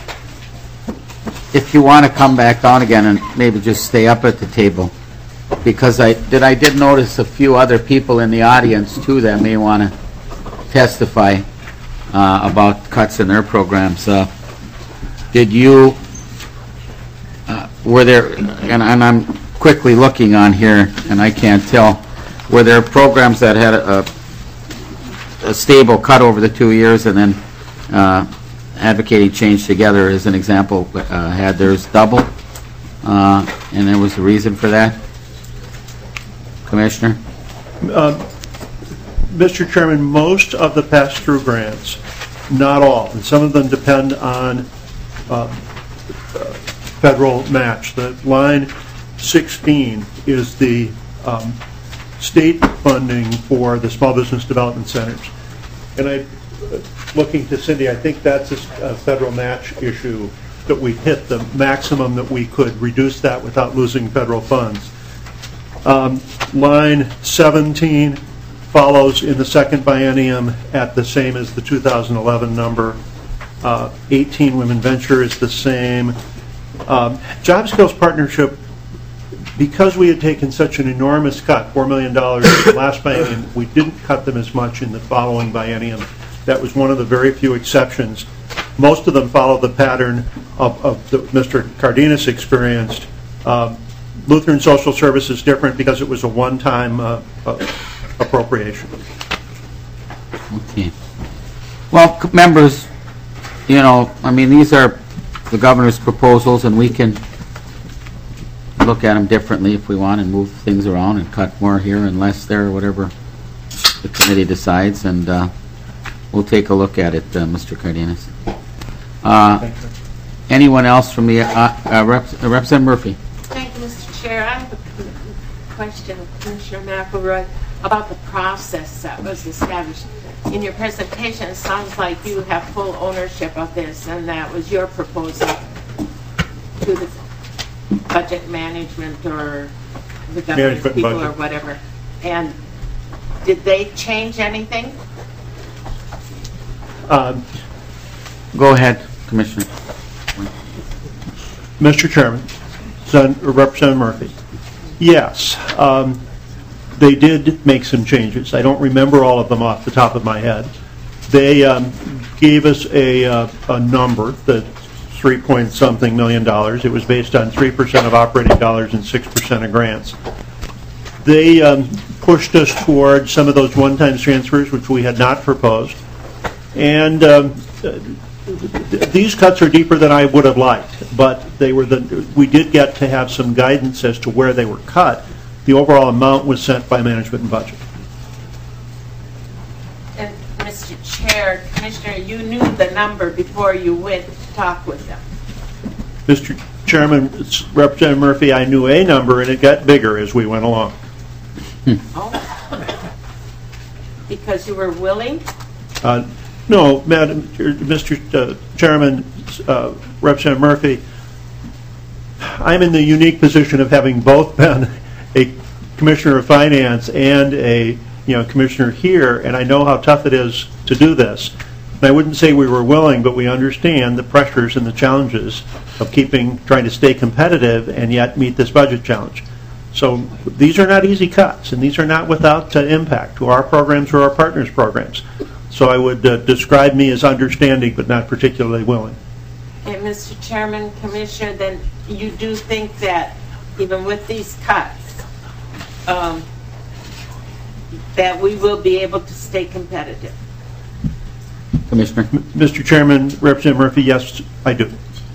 if you want to come back down again and maybe just stay up at the table, because I did notice a few other people in the audience too that may want to testify about cuts in their programs. Did you, were there, and I'm quickly looking on here and I can't tell, were there programs that had a stable cut over the 2 years and then Advocating Change Together, as an example, had theirs double, and there was a reason for that? Commissioner? Mr. Chairman, most of the pass-through grants, not all, and some of them depend on federal match. The line 16 is the state funding for the small business development centers. And looking to Cindy, I think that's a federal match issue, that we hit the maximum that we could reduce that without losing federal funds. Line 17 follows in the second biennium at the same as the 2011 number. 18 Women Venture is the same. Job Skills Partnership, because we had taken such an enormous cut, $4 million in the last biennium, we didn't cut them as much in the following biennium. That was one of the very few exceptions. Most of them follow the pattern of Mr. Cardenas experienced. Lutheran Social Service is different because it was a one-time appropriation. Okay. Well, members, you know, I mean, these are the governor's proposals, and we can look at them differently if we want and move things around and cut more here and less there, whatever the committee decides, and we'll take a look at it, Mr. Cardenas. Anyone else from the Representative Murphy? Thank you, Mr. Chair. I have a question of Commissioner McElroy about the process that was established. In your presentation, it sounds like you have full ownership of this, and that was your proposal to the budget management or the government people budget, or whatever. And did they change anything? Go ahead, Commissioner. Mr. Chairman, Representative Murphy. Yes, they did make some changes. I don't remember all of them off the top of my head. They gave us a number, the $3-point-something million. It was based on 3% of operating dollars and 6% of grants. They pushed us toward some of those one-time transfers, which we had not proposed. And these cuts are deeper than I would have liked, but they were we did get to have some guidance as to where they were cut. The overall amount was sent by Management and Budget. And Mr. Chair, Commissioner, you knew the number before you went to talk with them. Mr. Chairman, Representative Murphy, I knew a number, and it got bigger as we went along. Oh. Because you were willing? No, Mr. Chairman, Representative Murphy, I'm in the unique position of having both been a Commissioner of Finance and a Commissioner here, and I know how tough it is to do this. And I wouldn't say we were willing, but we understand the pressures and the challenges of trying to stay competitive and yet meet this budget challenge. So these are not easy cuts, and these are not without impact to our programs or our partners' programs. So I would describe me as understanding, but not particularly willing. And Mr. Chairman, Commissioner, then you do think that even with these cuts, that we will be able to stay competitive? Commissioner? Mr. Chairman, Representative Murphy, yes, I do.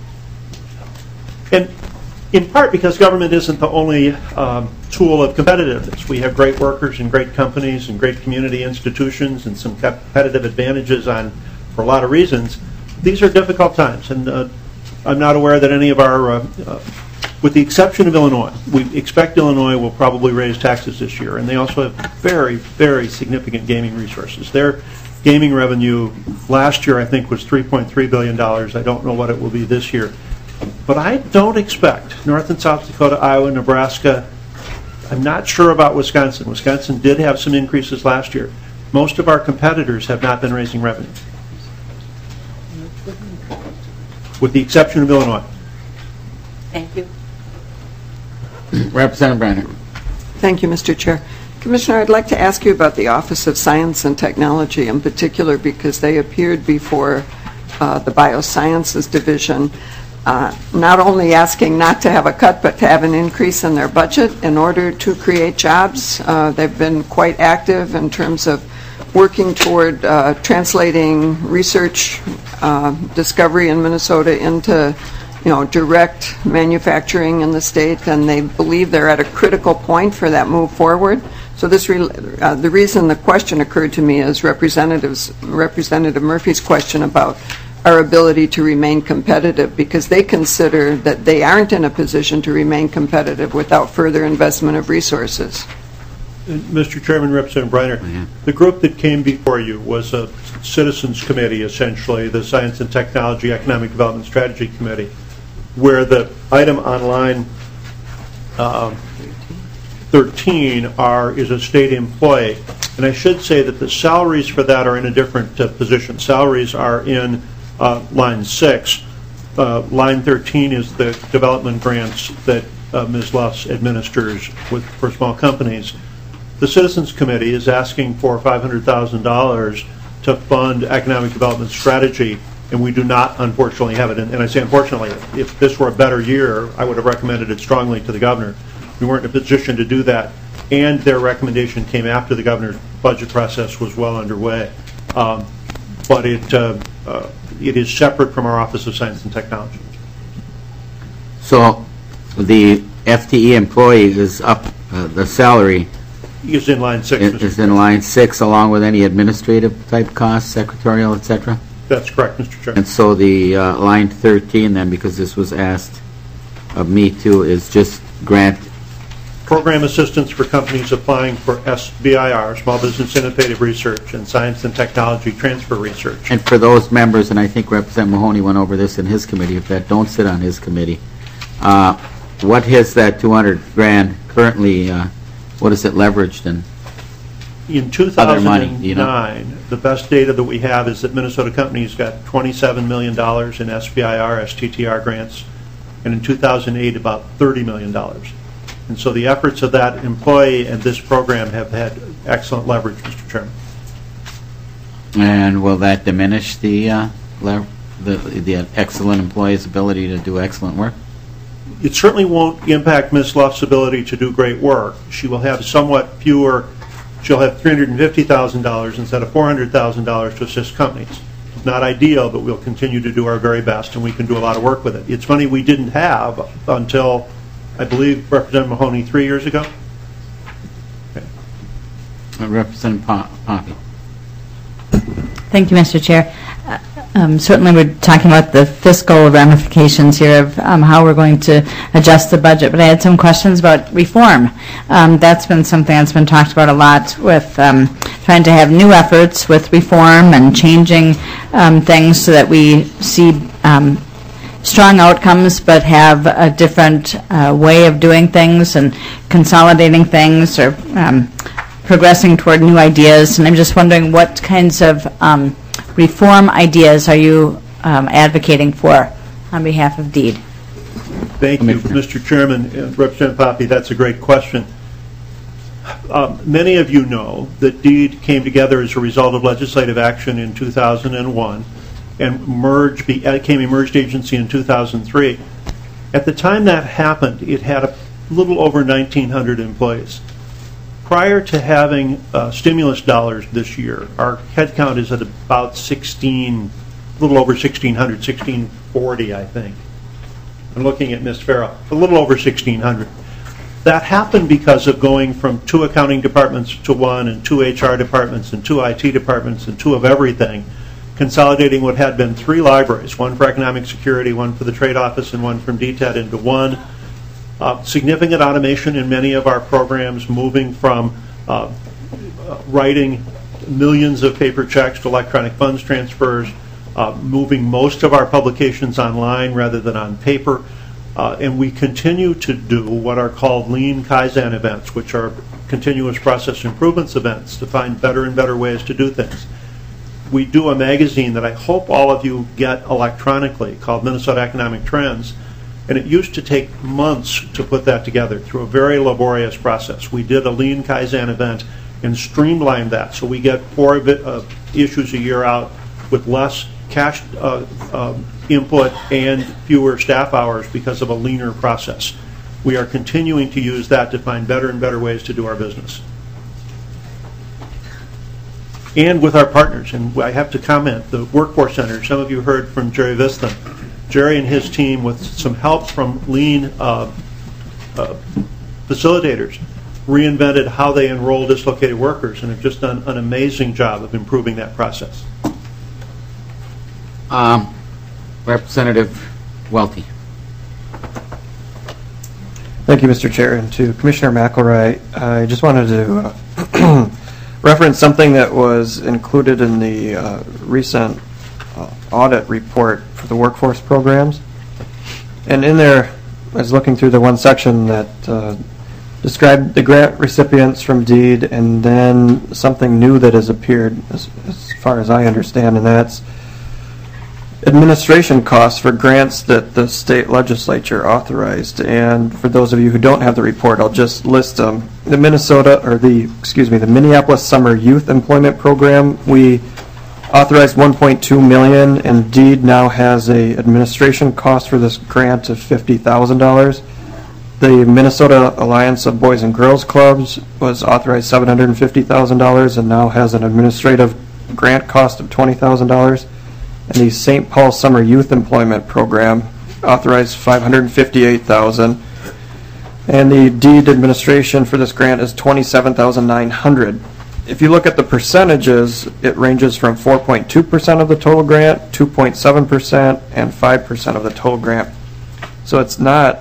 And in part because government isn't the only tool of competitiveness. We have great workers and great companies and great community institutions and some competitive advantages for a lot of reasons. These are difficult times, and I'm not aware that any of our, with the exception of Illinois, we expect Illinois will probably raise taxes this year, and they also have very, very significant gaming resources. Their gaming revenue last year, I think, was $3.3 billion. I don't know what it will be this year. But I don't expect North and South Dakota, Iowa, Nebraska. I'm not sure about Wisconsin. Wisconsin did have some increases last year. Most of our competitors have not been raising revenue, with the exception of Illinois. Thank you. Representative Brenner. Thank you, Mr. Chair. Commissioner, I'd like to ask you about the Office of Science and Technology in particular, because they appeared before the Biosciences Division, not only asking not to have a cut, but to have an increase in their budget in order to create jobs. They've been quite active in terms of working toward translating research discovery in Minnesota into direct manufacturing in the state, and they believe they're at a critical point for that move forward. So the reason the question occurred to me is Representative Murphy's question about our ability to remain competitive, because they consider that they aren't in a position to remain competitive without further investment of resources. Mr. Chairman, Representative Briner, the group that came before you was a citizens committee, essentially, the Science and Technology Economic Development Strategy Committee, where the item on line 13 is a state employee. And I should say that the salaries for that are in a different position. Salaries are in line 6. Line 13 is the development grants that Ms. Luss administers for small companies. The Citizens Committee is asking for $500,000 to fund economic development strategy, and we do not, unfortunately, have it. And I say unfortunately, if this were a better year, I would have recommended it strongly to the governor. We weren't in a position to do that, and their recommendation came after the governor's budget process was well underway. But it is separate from our Office of Science and Technology. So the FTE employee is up, the salary is in line 6. Is in line 6, along with any administrative type costs, secretarial, etc.? That's correct, Mr. Chairman. And so the line 13 then, because this was asked of me too, is just grant program assistance for companies applying for SBIR, Small Business Innovative Research, and Science and Technology Transfer Research. And for those members, and I think Representative Mahoney went over this in his committee, if that don't sit on his committee, what is that $200,000 currently, what is it leveraged in? In 2009, the best data that we have is that Minnesota companies got $27 million in SBIR, STTR grants, and in 2008 about $30 million. And so the efforts of that employee and this program have had excellent leverage, Mr. Chairman. And will that diminish the excellent employee's ability to do excellent work? It certainly won't impact Ms. Luff's ability to do great work. She will have somewhat fewer, she'll have $350,000 instead of $400,000 to assist companies. It's not ideal, but we'll continue to do our very best, and we can do a lot of work with it. It's money we didn't have until, I believe, Representative Mahoney 3 years ago. Okay. Representative Poppy. Thank you, Mr. Chair. Certainly we're talking about the fiscal ramifications here of how we're going to adjust the budget, but I had some questions about reform. That's been something that's been talked about a lot with trying to have new efforts with reform and changing things so that we see strong outcomes but have a different way of doing things and consolidating things or progressing toward new ideas. And I'm just wondering what kinds of reform ideas are you advocating for on behalf of DEED? Thank you, Mr. Chairman. Representative Poppy, that's a great question. Many of you know that DEED came together as a result of legislative action in 2001 and became a merged agency in 2003. At the time that happened, it had a little over 1,900 employees. prior to having stimulus dollars this year, our headcount is at about 16, a little over 1,600, 1,640, I think. I'm looking at Ms. Farrell, a little over 1,600. That happened because of going from 2 accounting departments to 1, and 2 HR departments, and 2 IT departments, and 2 of everything, consolidating what had been 3 libraries, 1 for economic security, 1 for the trade office, and 1 from DTED into 1. Significant automation in many of our programs, moving from writing millions of paper checks to electronic funds transfers, moving most of our publications online rather than on paper. And we continue to do what are called lean Kaizen events, which are continuous process improvements events to find better and better ways to do things. We do a magazine that I hope all of you get electronically called Minnesota Economic Trends, and it used to take months to put that together through a very laborious process. We did a lean Kaizen event and streamlined that, so we get 4 issues a year out with less cash input and fewer staff hours because of a leaner process. We are continuing to use that to find better and better ways to do our business. And with our partners, and I have to comment, the Workforce Center, some of you heard from Jerry Viston. Jerry and his team, with some help from lean facilitators, reinvented how they enroll dislocated workers and have just done an amazing job of improving that process. Representative Welty. Thank you, Mr. Chair. And to Commissioner McElroy, I just wanted to reference something that was included in the recent audit report for the workforce programs. And in there, I was looking through the one section that described the grant recipients from DEED, and then something new that has appeared, as far as I understand, and that's administration costs for grants that the state legislature authorized. And for those of you who don't have the report, I'll just list them. The Minneapolis Summer Youth Employment Program, we authorized $1.2 million, and DEED now has a administration cost for this grant of $50,000. The Minnesota Alliance of Boys and Girls Clubs was authorized $750,000 and now has an administrative grant cost of $20,000. And the St. Paul Summer Youth Employment Program authorized $558,000. And the DEED administration for this grant is $27,900. If you look at the percentages, it ranges from 4.2% of the total grant, 2.7%, and 5% of the total grant. So it's not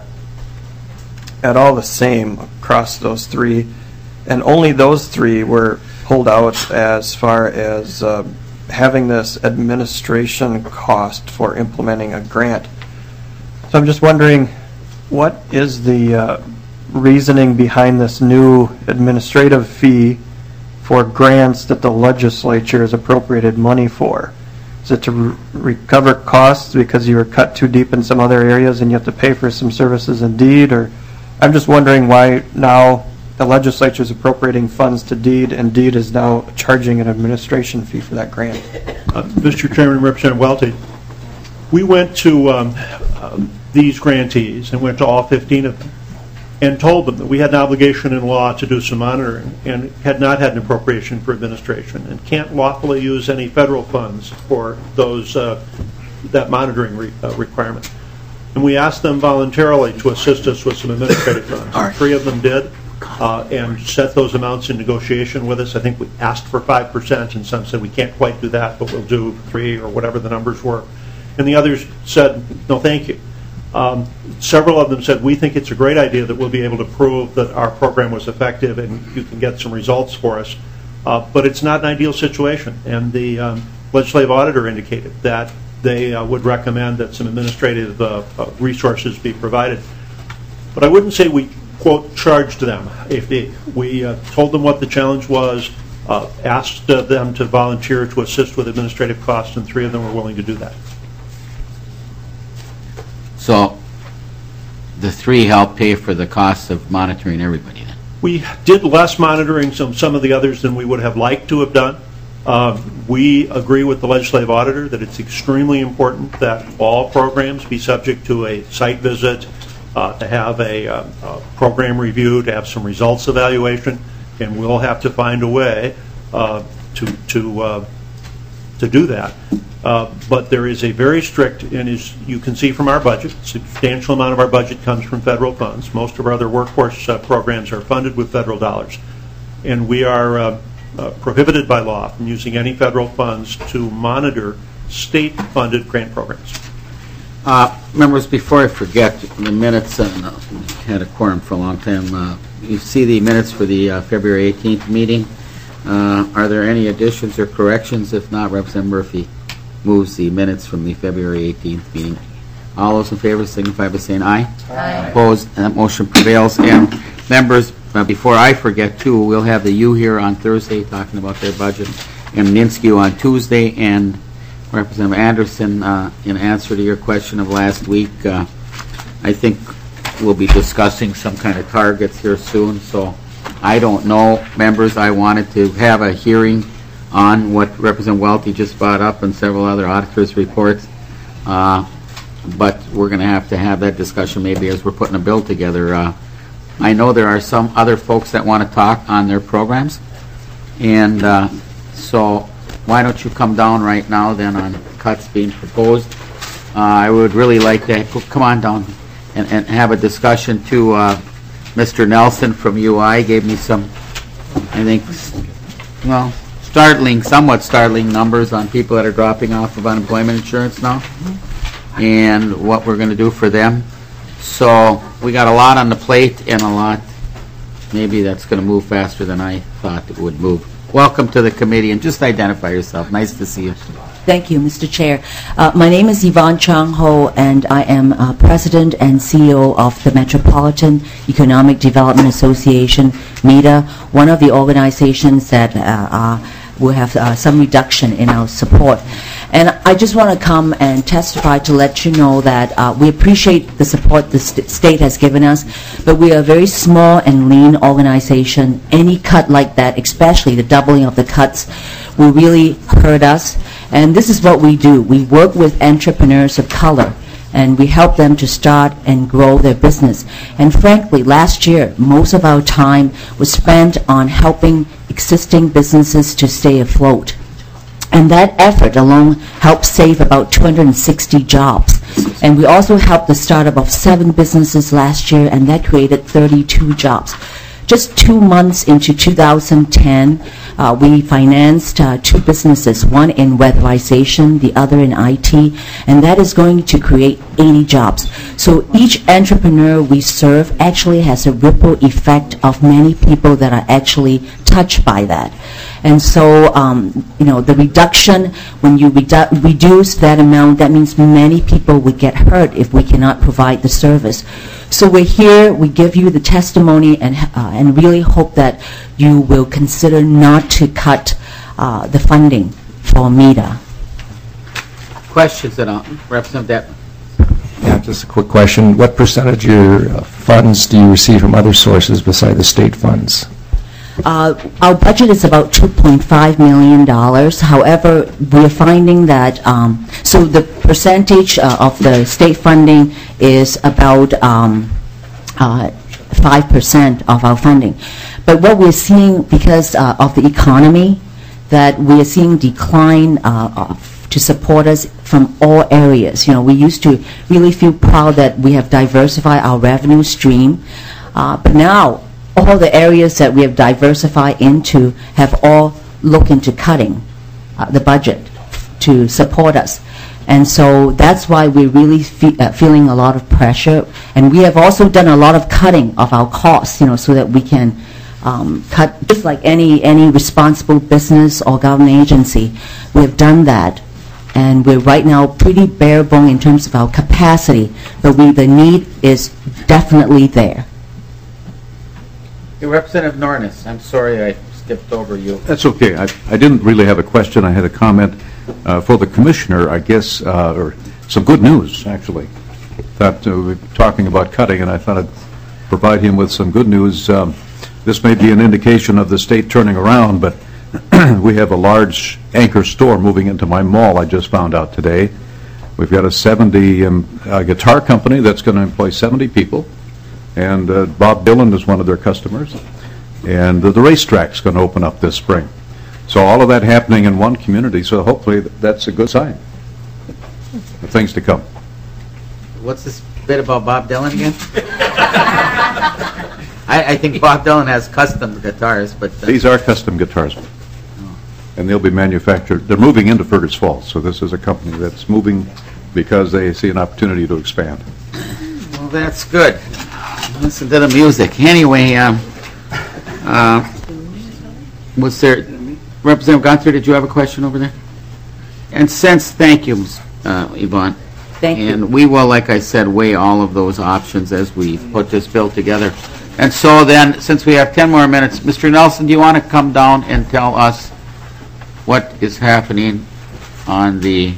at all the same across those 3, and only those 3 were pulled out as far as having this administration cost for implementing a grant. So I'm just wondering, what is the reasoning behind this new administrative fee for grants that the legislature has appropriated money for? Is it to recover costs because you were cut too deep in some other areas and you have to pay for some services in DEED? Or I'm just wondering why now the legislature is appropriating funds to DEED, and DEED is now charging an administration fee for that grant. Mr. Chairman, Representative Welty, we went to these grantees and went to all 15 of them and told them that we had an obligation in law to do some monitoring and had not had an appropriation for administration and can't lawfully use any federal funds for those that monitoring requirement. And we asked them voluntarily to assist us with some administrative funds. 3 of them did. And set those amounts in negotiation with us. I think we asked for 5%, and some said we can't quite do that, but we'll do 3 or whatever the numbers were. And the others said, no, thank you. Several of them said, we think it's a great idea that we'll be able to prove that our program was effective and you can get some results for us. But it's not an ideal situation. And the legislative auditor indicated that they would recommend that some administrative resources be provided. But I wouldn't say we quote, charged them a fee. We told them what the challenge was, asked them to volunteer to assist with administrative costs, and 3 of them were willing to do that. So the 3 help pay for the costs of monitoring everybody then? We did less monitoring some of the others than we would have liked to have done. We agree with the legislative auditor that it's extremely important that all programs be subject to a site visit, to have a program review, to have some results evaluation. and we'll have to find a way to do that. But there is a very strict, and as you can see from our budget, a substantial amount of our budget comes from federal funds. Most of our other workforce programs are funded with federal dollars. And we are prohibited by law from using any federal funds to monitor state-funded grant programs. Members, before I forget, the minutes, had a quorum for a long time. You see the minutes for the February 18th meeting. Are there any additions or corrections? If not, Representative Murphy moves the minutes from the February 18th meeting. All those in favor signify by saying aye. Aye. Opposed? That motion prevails. And members, before I forget, too, we'll have the U here on Thursday talking about their budget, and Minsky on Tuesday, and Representative Anderson, in answer to your question of last week, I think we'll be discussing some kind of targets here soon. So I don't know, members. I wanted to have a hearing on what Representative Welty just brought up and several other auditors' reports. But we're going to have that discussion maybe as we're putting a bill together. I know there are some other folks that want to talk on their programs. And so why don't you come down right now then on cuts being proposed. I would really like to come on down and have a discussion too. Mr. Nelson from UI gave me some, I think, well, somewhat startling numbers on people that are dropping off of unemployment insurance now and what we're going to do for them. So we got a lot on the plate and a lot, maybe that's going to move faster than I thought it would move. Welcome to the committee, and just identify yourself. Nice to see you. Thank you, Mr. Chair. My name is Yvonne Chang Ho, and I am President and CEO of the Metropolitan Economic Development Association, MEDA, one of the organizations that will have some reduction in our support. And I just want to come and testify to let you know that we appreciate the support the state has given us, but we are a very small and lean organization. Any cut like that, especially the doubling of the cuts, will really hurt us. And this is what we do. We work with entrepreneurs of color, and we help them to start and grow their business. And frankly, last year, most of our time was spent on helping existing businesses to stay afloat. And that effort alone helped save about 260 jobs. And we also helped the startup of 7 businesses last year, and that created 32 jobs. Just 2 months into 2010, we financed 2 businesses, one in weatherization, the other in IT, and that is going to create 80 jobs. So each entrepreneur we serve actually has a ripple effect of many people that are actually touched by that. And so, the reduction, when you reduce that amount, that means many people would get hurt if we cannot provide the service. So we're here, we give you the testimony, and really hope that you will consider not to cut the funding for MEDA. Questions at all? Representative Dettman. Yeah, just a quick question. What percentage of your funds do you receive from other sources besides the state funds? Our budget is about $2.5 million. However, we're finding that, so the percentage of the state funding is about 5% of our funding. But what we're seeing, because of the economy, that we are seeing decline to support us from all areas. We used to really feel proud that we have diversified our revenue stream, but now all the areas that we have diversified into have all looked into cutting the budget to support us. And so that's why we're really feeling a lot of pressure. And we have also done a lot of cutting of our costs, so that we can cut, just like any responsible business or government agency. We have done that. And we're right now pretty bare bone in terms of our capacity, but the need is definitely there. Representative Nornis, I'm sorry I skipped over you. That's okay. I didn't really have a question. I had a comment for the commissioner, I guess, or some good news, actually. That we're talking about cutting, and I thought I'd provide him with some good news. This may be an indication of the state turning around, but we have a large anchor store moving into my mall, I just found out today. We've got a 70 guitar company that's going to employ 70 people. And Bob Dylan is one of their customers. And the racetrack's going to open up this spring. So all of that happening in one community, so hopefully that's a good sign of things to come. What's this bit about Bob Dylan again? I think Bob Dylan has custom guitars, but... These are custom guitars, and they'll be manufactured. They're moving into Fergus Falls, so this is a company that's moving because they see an opportunity to expand. Well, that's good. Listen to the music. Anyway, was there... Representative Gunther, did you have a question over there? And thank you, Yvonne. Thank you. And we will, like I said, weigh all of those options as we put this bill together. And so then, since we have 10 more minutes, Mr. Nelson, do you want to come down and tell us what is happening on the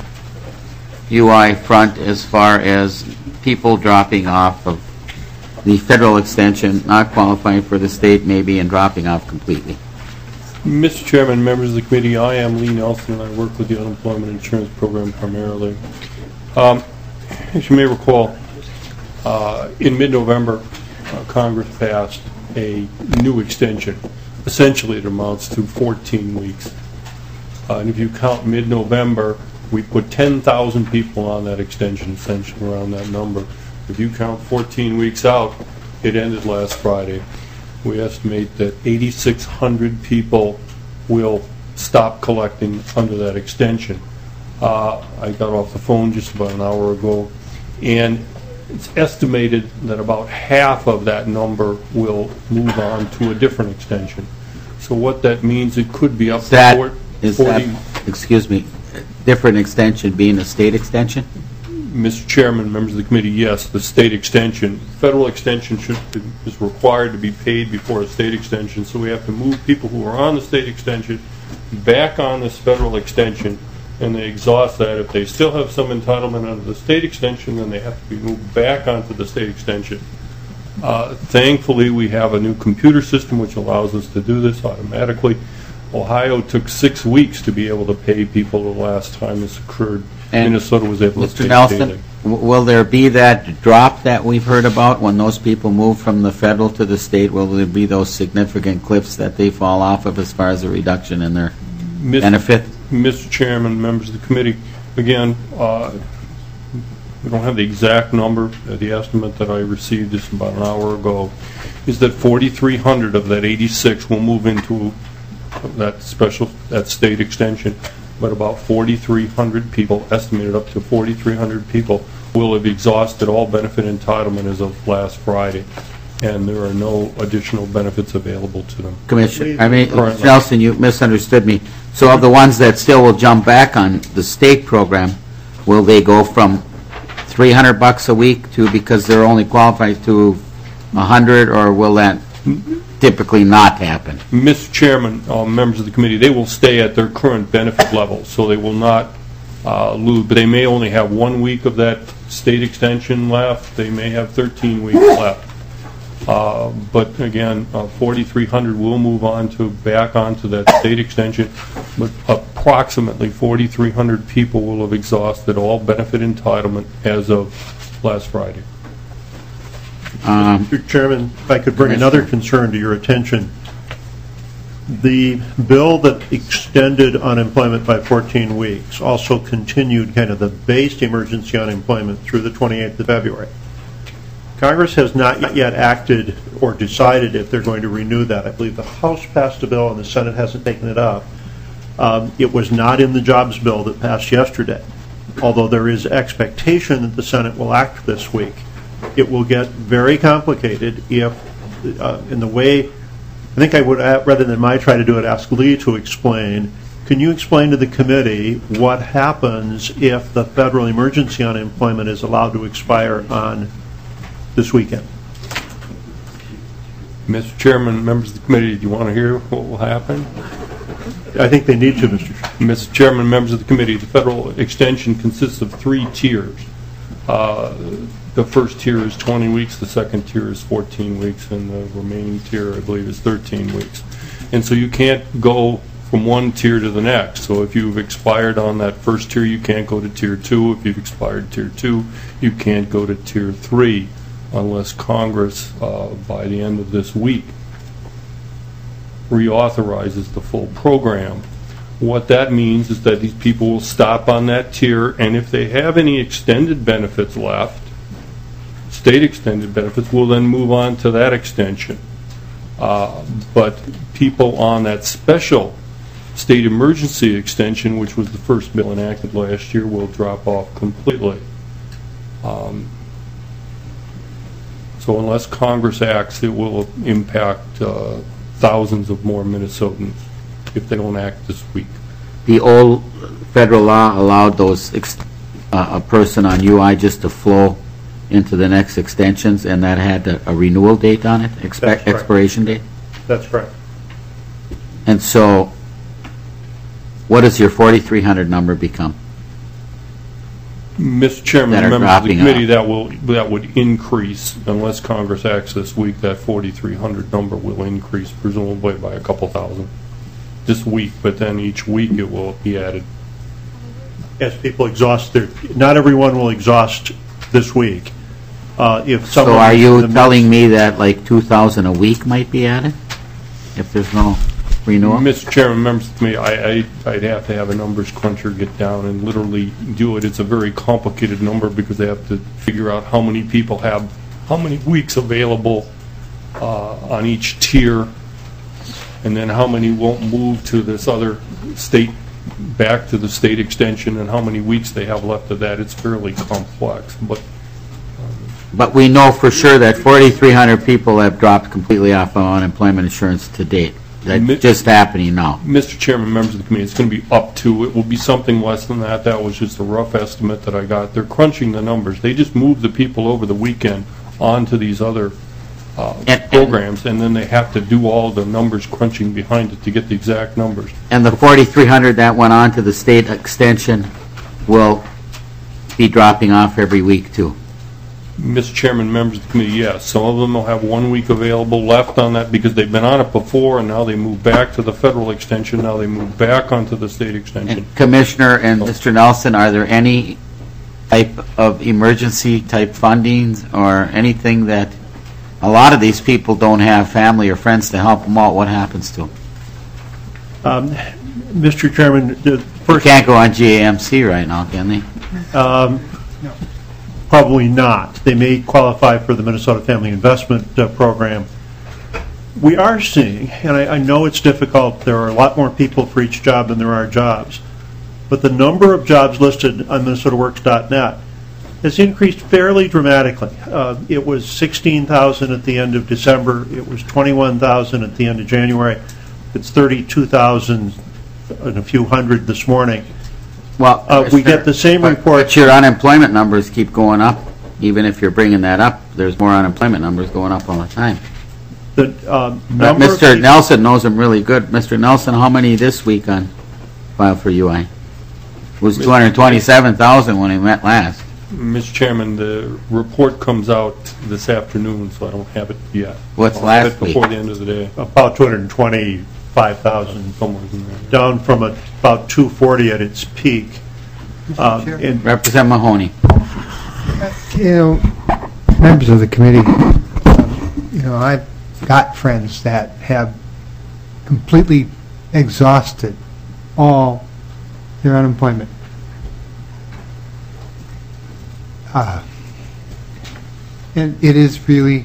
UI front as far as people dropping off of the federal extension, not qualifying for the state maybe, and dropping off completely? Mr. Chairman, members of the committee, I am Lee Nelson, and I work with the Unemployment Insurance Program primarily. As you may recall, in mid-November, Congress passed a new extension. Essentially, it amounts to 14 weeks. And if you count mid-November, we put 10,000 people on that extension, essentially around that number. If you count 14 weeks out, it ended last Friday. We estimate that 8,600 people will stop collecting under that extension. I got off the phone just about an hour ago, and it's estimated that about half of that number will move on to a different extension. So what that means, it could be up to 40. Excuse me, different extension being a state extension? Mr. Chairman, members of the committee, yes, the state extension. Federal extension is required to be paid before a state extension, so we have to move people who are on the state extension back on this federal extension, and they exhaust that. If they still have some entitlement under the state extension, then they have to be moved back onto the state extension. Thankfully, we have a new computer system which allows us to do this automatically. Ohio took 6 weeks to be able to pay people the last time this occurred. And Minnesota was able to Mr. pay Nelson, daily. will there be that drop that we've heard about when those people move from the federal to the state? Will there be those significant cliffs that they fall off of as far as a reduction in their benefit? Mr. Chairman, members of the committee, again, we don't have the exact number. The estimate that I received just about an hour ago is that 4,300 of that 86 will move into that state extension, but about 4,300 people, estimated up to 4,300 people, will have exhausted all benefit entitlement as of last Friday, and there are no additional benefits available to them. Mr. Nelson, you misunderstood me. So of the ones that still will jump back on the state program, will they go from $300 a week to, because they're only qualified, to $100, or will that typically not happen? Mr. Chairman, members of the committee, they will stay at their current benefit level, so they will not lose, but they may only have 1 week of that state extension left. They may have 13 weeks left. But again, 4,300 will move on back onto that state extension, but approximately 4,300 people will have exhausted all benefit entitlement as of last Friday. Mr. Chairman, if I could bring another concern to your attention. The bill that extended unemployment by 14 weeks also continued kind of the base emergency unemployment through the 28th of February. Congress has not yet acted or decided if they're going to renew that. I believe the House passed a bill and the Senate hasn't taken it up. It was not in the jobs bill that passed yesterday, although there is expectation that the Senate will act this week. It will get very complicated if, in the way, I think I would, rather than try to do it, ask Lee to explain. Can you explain to the committee what happens if the federal emergency unemployment is allowed to expire on this weekend? Mr. Chairman, members of the committee, do you want to hear what will happen? I think they need to, Mr. Chairman. Mr. Chairman, members of the committee, the federal extension consists of 3 tiers. The first tier is 20 weeks, the second tier is 14 weeks, and the remaining tier, I believe, is 13 weeks. And so you can't go from one tier to the next. So if you've expired on that first tier, you can't go to tier 2. If you've expired tier 2, you can't go to tier 3 unless Congress, by the end of this week, reauthorizes the full program. What that means is that these people will stop on that tier, and if they have any extended benefits left, state extended benefits, will then move on to that extension. But people on that special state emergency extension, which was the first bill enacted last year, will drop off completely. So unless Congress acts, it will impact thousands of more Minnesotans if they don't act this week. The old federal law allowed those a person on UI just to flow into the next extensions, and that had a renewal date on it, expiration date? That's correct. And so, what does your 4,300 number become? Mr. Chairman, That are members of the dropping committee, that would increase, unless Congress acts this week, that 4,300 number will increase presumably by a couple thousand this week, but then each week it will be added. As people exhaust not everyone will exhaust this week. So are you telling me that like 2,000 a week might be added if there's no renewal? Mr. Chairman, members of the committee, I'd have to have a numbers cruncher get down and literally do it. It's a very complicated number because they have to figure out how many people have how many weeks available on each tier, and then how many won't move to this other state, back to the state extension, and how many weeks they have left of that. It's fairly complex, But we know for sure that 4,300 people have dropped completely off of unemployment insurance to date. That's just happening now. Mr. Chairman, members of the committee, it's going to be up to, it will be something less than that. That was just a rough estimate that I got. They're crunching the numbers. They just moved the people over the weekend onto these other programs, and then they have to do all the numbers crunching behind it to get the exact numbers. And the 4,300 that went on to the state extension will be dropping off every week too. Mr. Chairman, members of the committee, yes. Some of them will have 1 week available left on that because they've been on it before, and now they move back to the federal extension. Now they move back onto the state extension. And Commissioner and Mr. Nelson, are there any type of emergency type fundings or anything that a lot of these people don't have family or friends to help them out? What happens to them? Mr. Chairman, the first... They can't go on GAMC right now, can they? Probably not. They may qualify for the Minnesota Family Investment Program. We are seeing, and I know it's difficult, there are a lot more people for each job than there are jobs, but the number of jobs listed on MinnesotaWorks.net has increased fairly dramatically. It was 16,000 at the end of December. It was 21,000 at the end of January. It's 32,000 and a few hundred this morning. Well, we get the same report. But your unemployment numbers keep going up. Even if you're bringing that up, there's more unemployment numbers going up all the time. Mr. Nelson knows them really good. Mr. Nelson, how many this week on file for UI? It was 227,000 when he met last. Mr. Chairman, the report comes out this afternoon, so I don't have it yet. What's last week? Before the end of the day. About 225,000, somewhere in there. Down from about 240 at its peak. Representative Mahoney. You know, members of the committee, you know, I've got friends that have completely exhausted all their unemployment. And it is really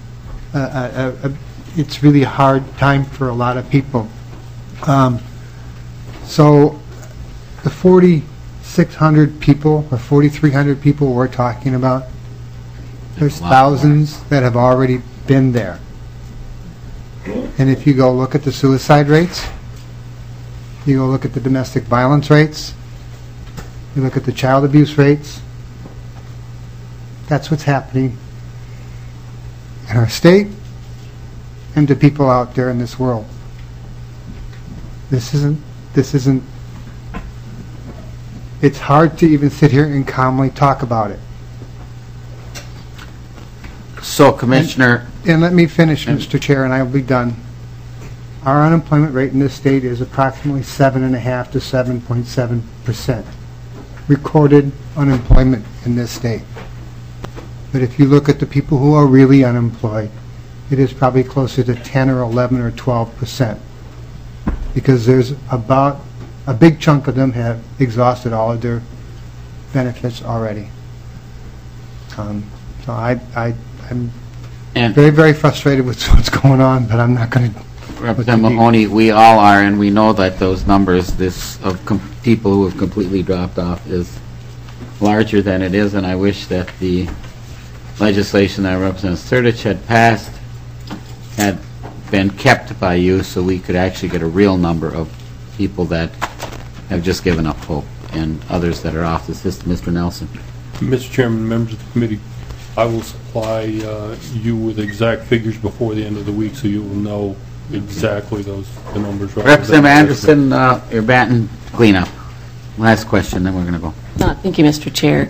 it's really a hard time for a lot of people. So the 4,600 people or 4,300 people we're talking about, there's thousands that have already been there. And if you go look at the suicide rates, you go look at the domestic violence rates, you look at the child abuse rates, that's what's happening in our state and to people out there in this world. This isn't, it's hard to even sit here and calmly talk about it. So, Commissioner... And let me finish, Mr. Chair, and I will be done. Our unemployment rate in this state is approximately 7.5 to 7.7%. Recorded unemployment in this state. But if you look at the people who are really unemployed, it is probably closer to 10 or 11 or 12%. because there's about a big chunk of them have exhausted all of their benefits already. So I'm very, very frustrated with what's going on, but I'm not going to. Representative Mahoney, we all are, and we know that those numbers of people who have completely dropped off is larger than it is, and I wish that the legislation that Representative Sertich had passed had been kept by you so we could actually get a real number of people that have just given up hope and others that are off the system. Mr. Nelson. Mr. Chairman, members of the committee, I will supply you with exact figures before the end of the week so you will know exactly the numbers. Representative Anderson, your Banton cleanup. Last question, then we're going to go. Thank you, Mr. Chair.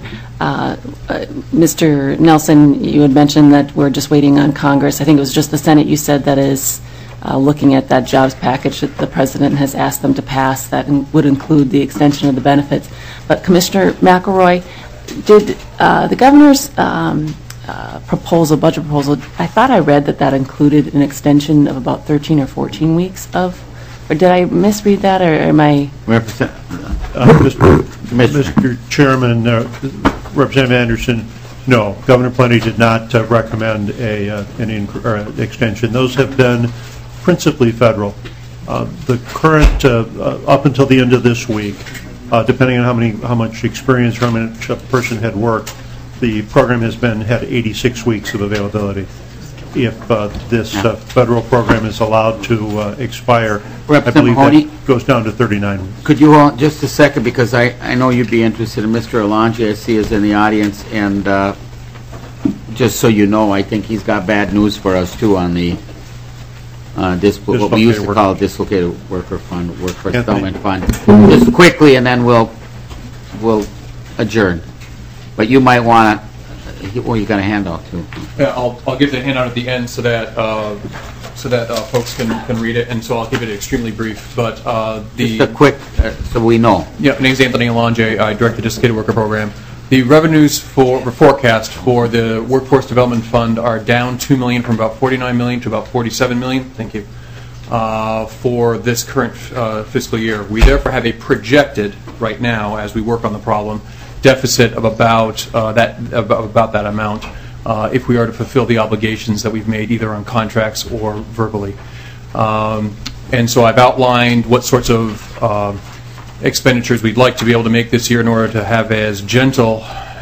Mr. Nelson, you had mentioned that we're just waiting on Congress. I think it was just the Senate you said that is looking at that jobs package that the President has asked them to pass that would include the extension of the benefits. But Commissioner McElroy, did the Governor's budget proposal, I thought I read that included an extension of about 13 or 14 weeks of, or did I misread that, or am I? Mr. Chairman, Representative Anderson, no, Governor Plenty did not recommend an extension. Those have been principally federal. The current, up until the end of this week, depending on how much experience from a person had worked, the program had 86 weeks of availability. If this federal program is allowed to expire, I believe that goes down to 39 weeks. Could you hold just a second, because I know you'd be interested in Mr. Alonji, I see is in the audience, and just so you know, I think he's got bad news for us too on the what we used to call a dislocated worker fund, workforce development fund. Just quickly, and then we'll adjourn. But you might want to. Well, you got a handout too. Yeah, I'll give the handout at the end so that folks can read it, and so I'll keep it extremely brief. But just a quick, so we know. Yeah, my name is Anthony Alonje. I direct the Dislocated Worker Program. The revenues forecast for the Workforce Development Fund are down $2 million from about $49 million to about $47 million. Thank you. For this current fiscal year, we therefore have a projected right now, as we work on the problem, deficit of about that amount if we are to fulfill the obligations that we've made either on contracts or verbally. And so I've outlined what sorts of expenditures we'd like to be able to make this year in order to have as gentle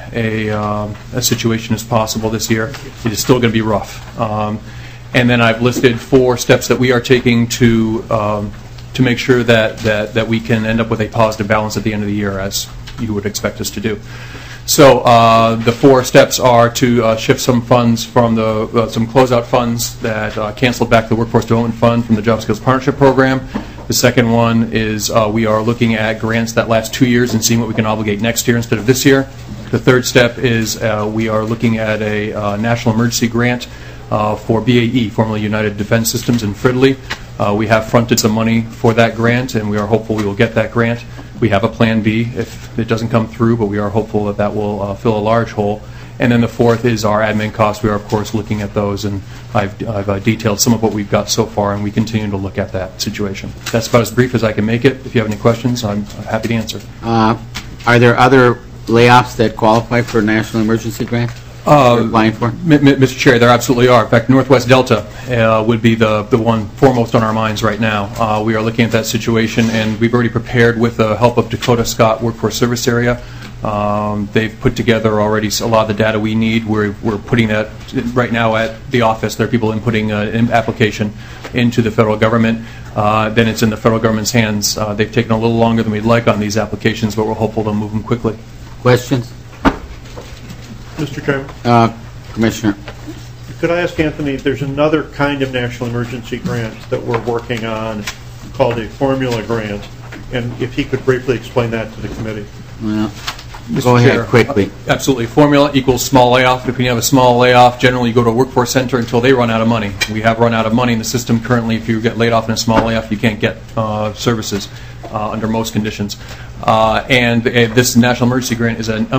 a situation as possible this year. It is still going to be rough. And then I've listed 4 steps that we are taking to make sure that we can end up with a positive balance at the end of the year, as you would expect us to do. So the 4 steps are to shift some funds from some closeout funds that canceled back the Workforce Development Fund from the Job Skills Partnership Program. The second one is we are looking at grants that last 2 years and seeing what we can obligate next year instead of this year. The third step is we are looking at a national emergency grant for BAE, formerly United Defense Systems, in Fridley. We have fronted some money for that grant, and we are hopeful we will get that grant. We have a plan B if it doesn't come through, but we are hopeful that will fill a large hole. And then the fourth is our admin costs. We are, of course, looking at those, and I've detailed some of what we've got so far, and we continue to look at that situation. That's about as brief as I can make it. If you have any questions, I'm happy to answer. Are there other layoffs that qualify for a national emergency grant? Applying for? Mr. Chair, there absolutely are. In fact, Northwest Delta would be the one foremost on our minds right now. We are looking at that situation, and we've already prepared with the help of Dakota Scott Workforce Service Area. They've put together already a lot of the data we need. We're putting that right now at the office. There are people inputting an application into the federal government. Then it's in the federal government's hands. They've taken a little longer than we'd like on these applications, but we're hopeful to move them quickly. Questions? Mr. Chairman? Commissioner. Could I ask Anthony, there's another kind of national emergency grant that we're working on called a formula grant, and if he could briefly explain that to the committee. Well, Mr. go ahead Chair, quickly. Absolutely. Formula equals small layoff. If you have a small layoff, generally you go to a workforce center until they run out of money. We have run out of money in the system currently. If you get laid off in a small layoff, you can't get services under most conditions. And this national emergency grant is an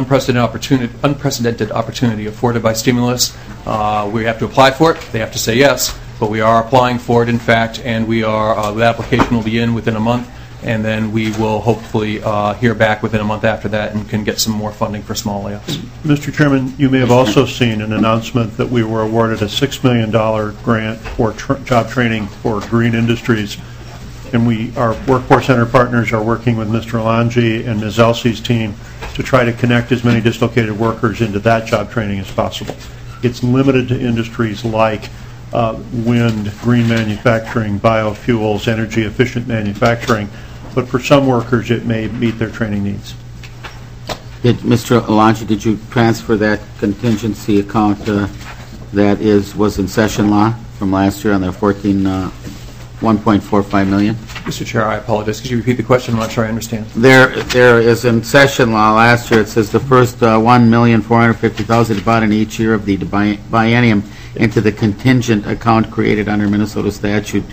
unprecedented opportunity afforded by stimulus. We have to apply for it. They have to say yes. but we are applying for it, in fact, and we are, the application will be in within a month, and then we will hopefully hear back within a month after that and can get some more funding for small layoffs. Mr. Chairman, you may have also seen an announcement that we were awarded a $6 million grant for job training for green industries. And our Workforce Center partners are working with Mr. Alonji and Ms. Elsie's team to try to connect as many dislocated workers into that job training as possible. It's limited to industries like wind, green manufacturing, biofuels, energy-efficient manufacturing, but for some workers, it may meet their training needs. Mr. Alonji, did you transfer that contingency account that was in session law from last year on the 1.45 million? Mr. Chair, I apologize. Could you repeat the question? I'm not sure I understand. There is in session law last year, it says the first $1,450,000 brought in each year of the biennium into the contingent account created under Minnesota Statute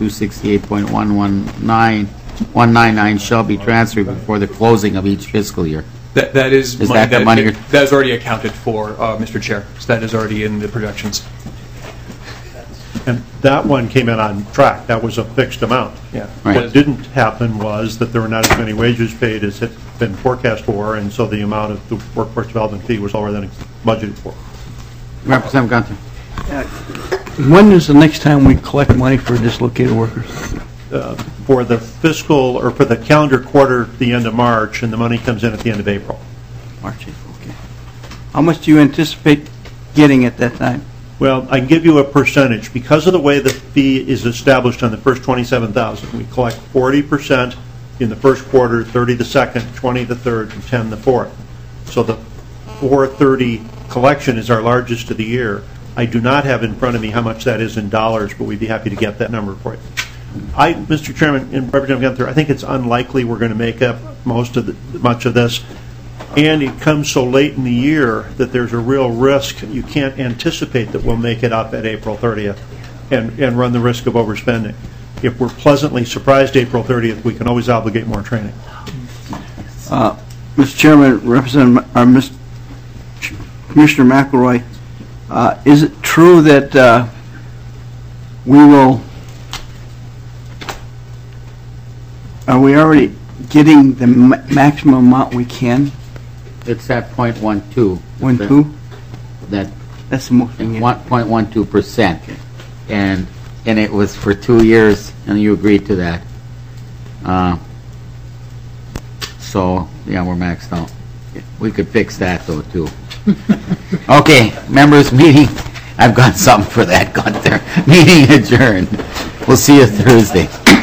268.199 shall be transferred before the closing of each fiscal year. That is money that the money that is already accounted for, Mr. Chair. So that is already in the projections. And that one came in on track. That was a fixed amount. Yeah. Right. What didn't happen was that there were not as many wages paid as had been forecast for, and so the amount of the workforce development fee was lower than budgeted for. Representative Gunther. When is the next time we collect money for dislocated workers? For the fiscal, or for the calendar quarter, the end of March, and the money comes in at the end of April. March, April, okay. How much do you anticipate getting at that time? Well, I can give you a percentage. Because of the way the fee is established on the first $27,000, we collect 40% in the first quarter, 30 the second, 20 the third, and 10 the fourth. So the 430 collection is our largest of the year. I do not have in front of me how much that is in dollars, but we'd be happy to get that number for you. Mr. Chairman and Representative Gunther, I think it's unlikely we're going to make up much of this. And it comes so late in the year that there's a real risk. You can't anticipate that we'll make it up at April 30th and run the risk of overspending. If we're pleasantly surprised April 30th, we can always obligate more training. Mr. Chairman, Commissioner McElroy, is it true that are we already getting the maximum amount we can? It's at 0.12. 1.2? That's the most. 1.12%, and it was for 2 years, and you agreed to that. So yeah, we're maxed out. We could fix that though too. Okay, members meeting. I've got something for that, Gunther. Meeting adjourned. We'll see you Thursday.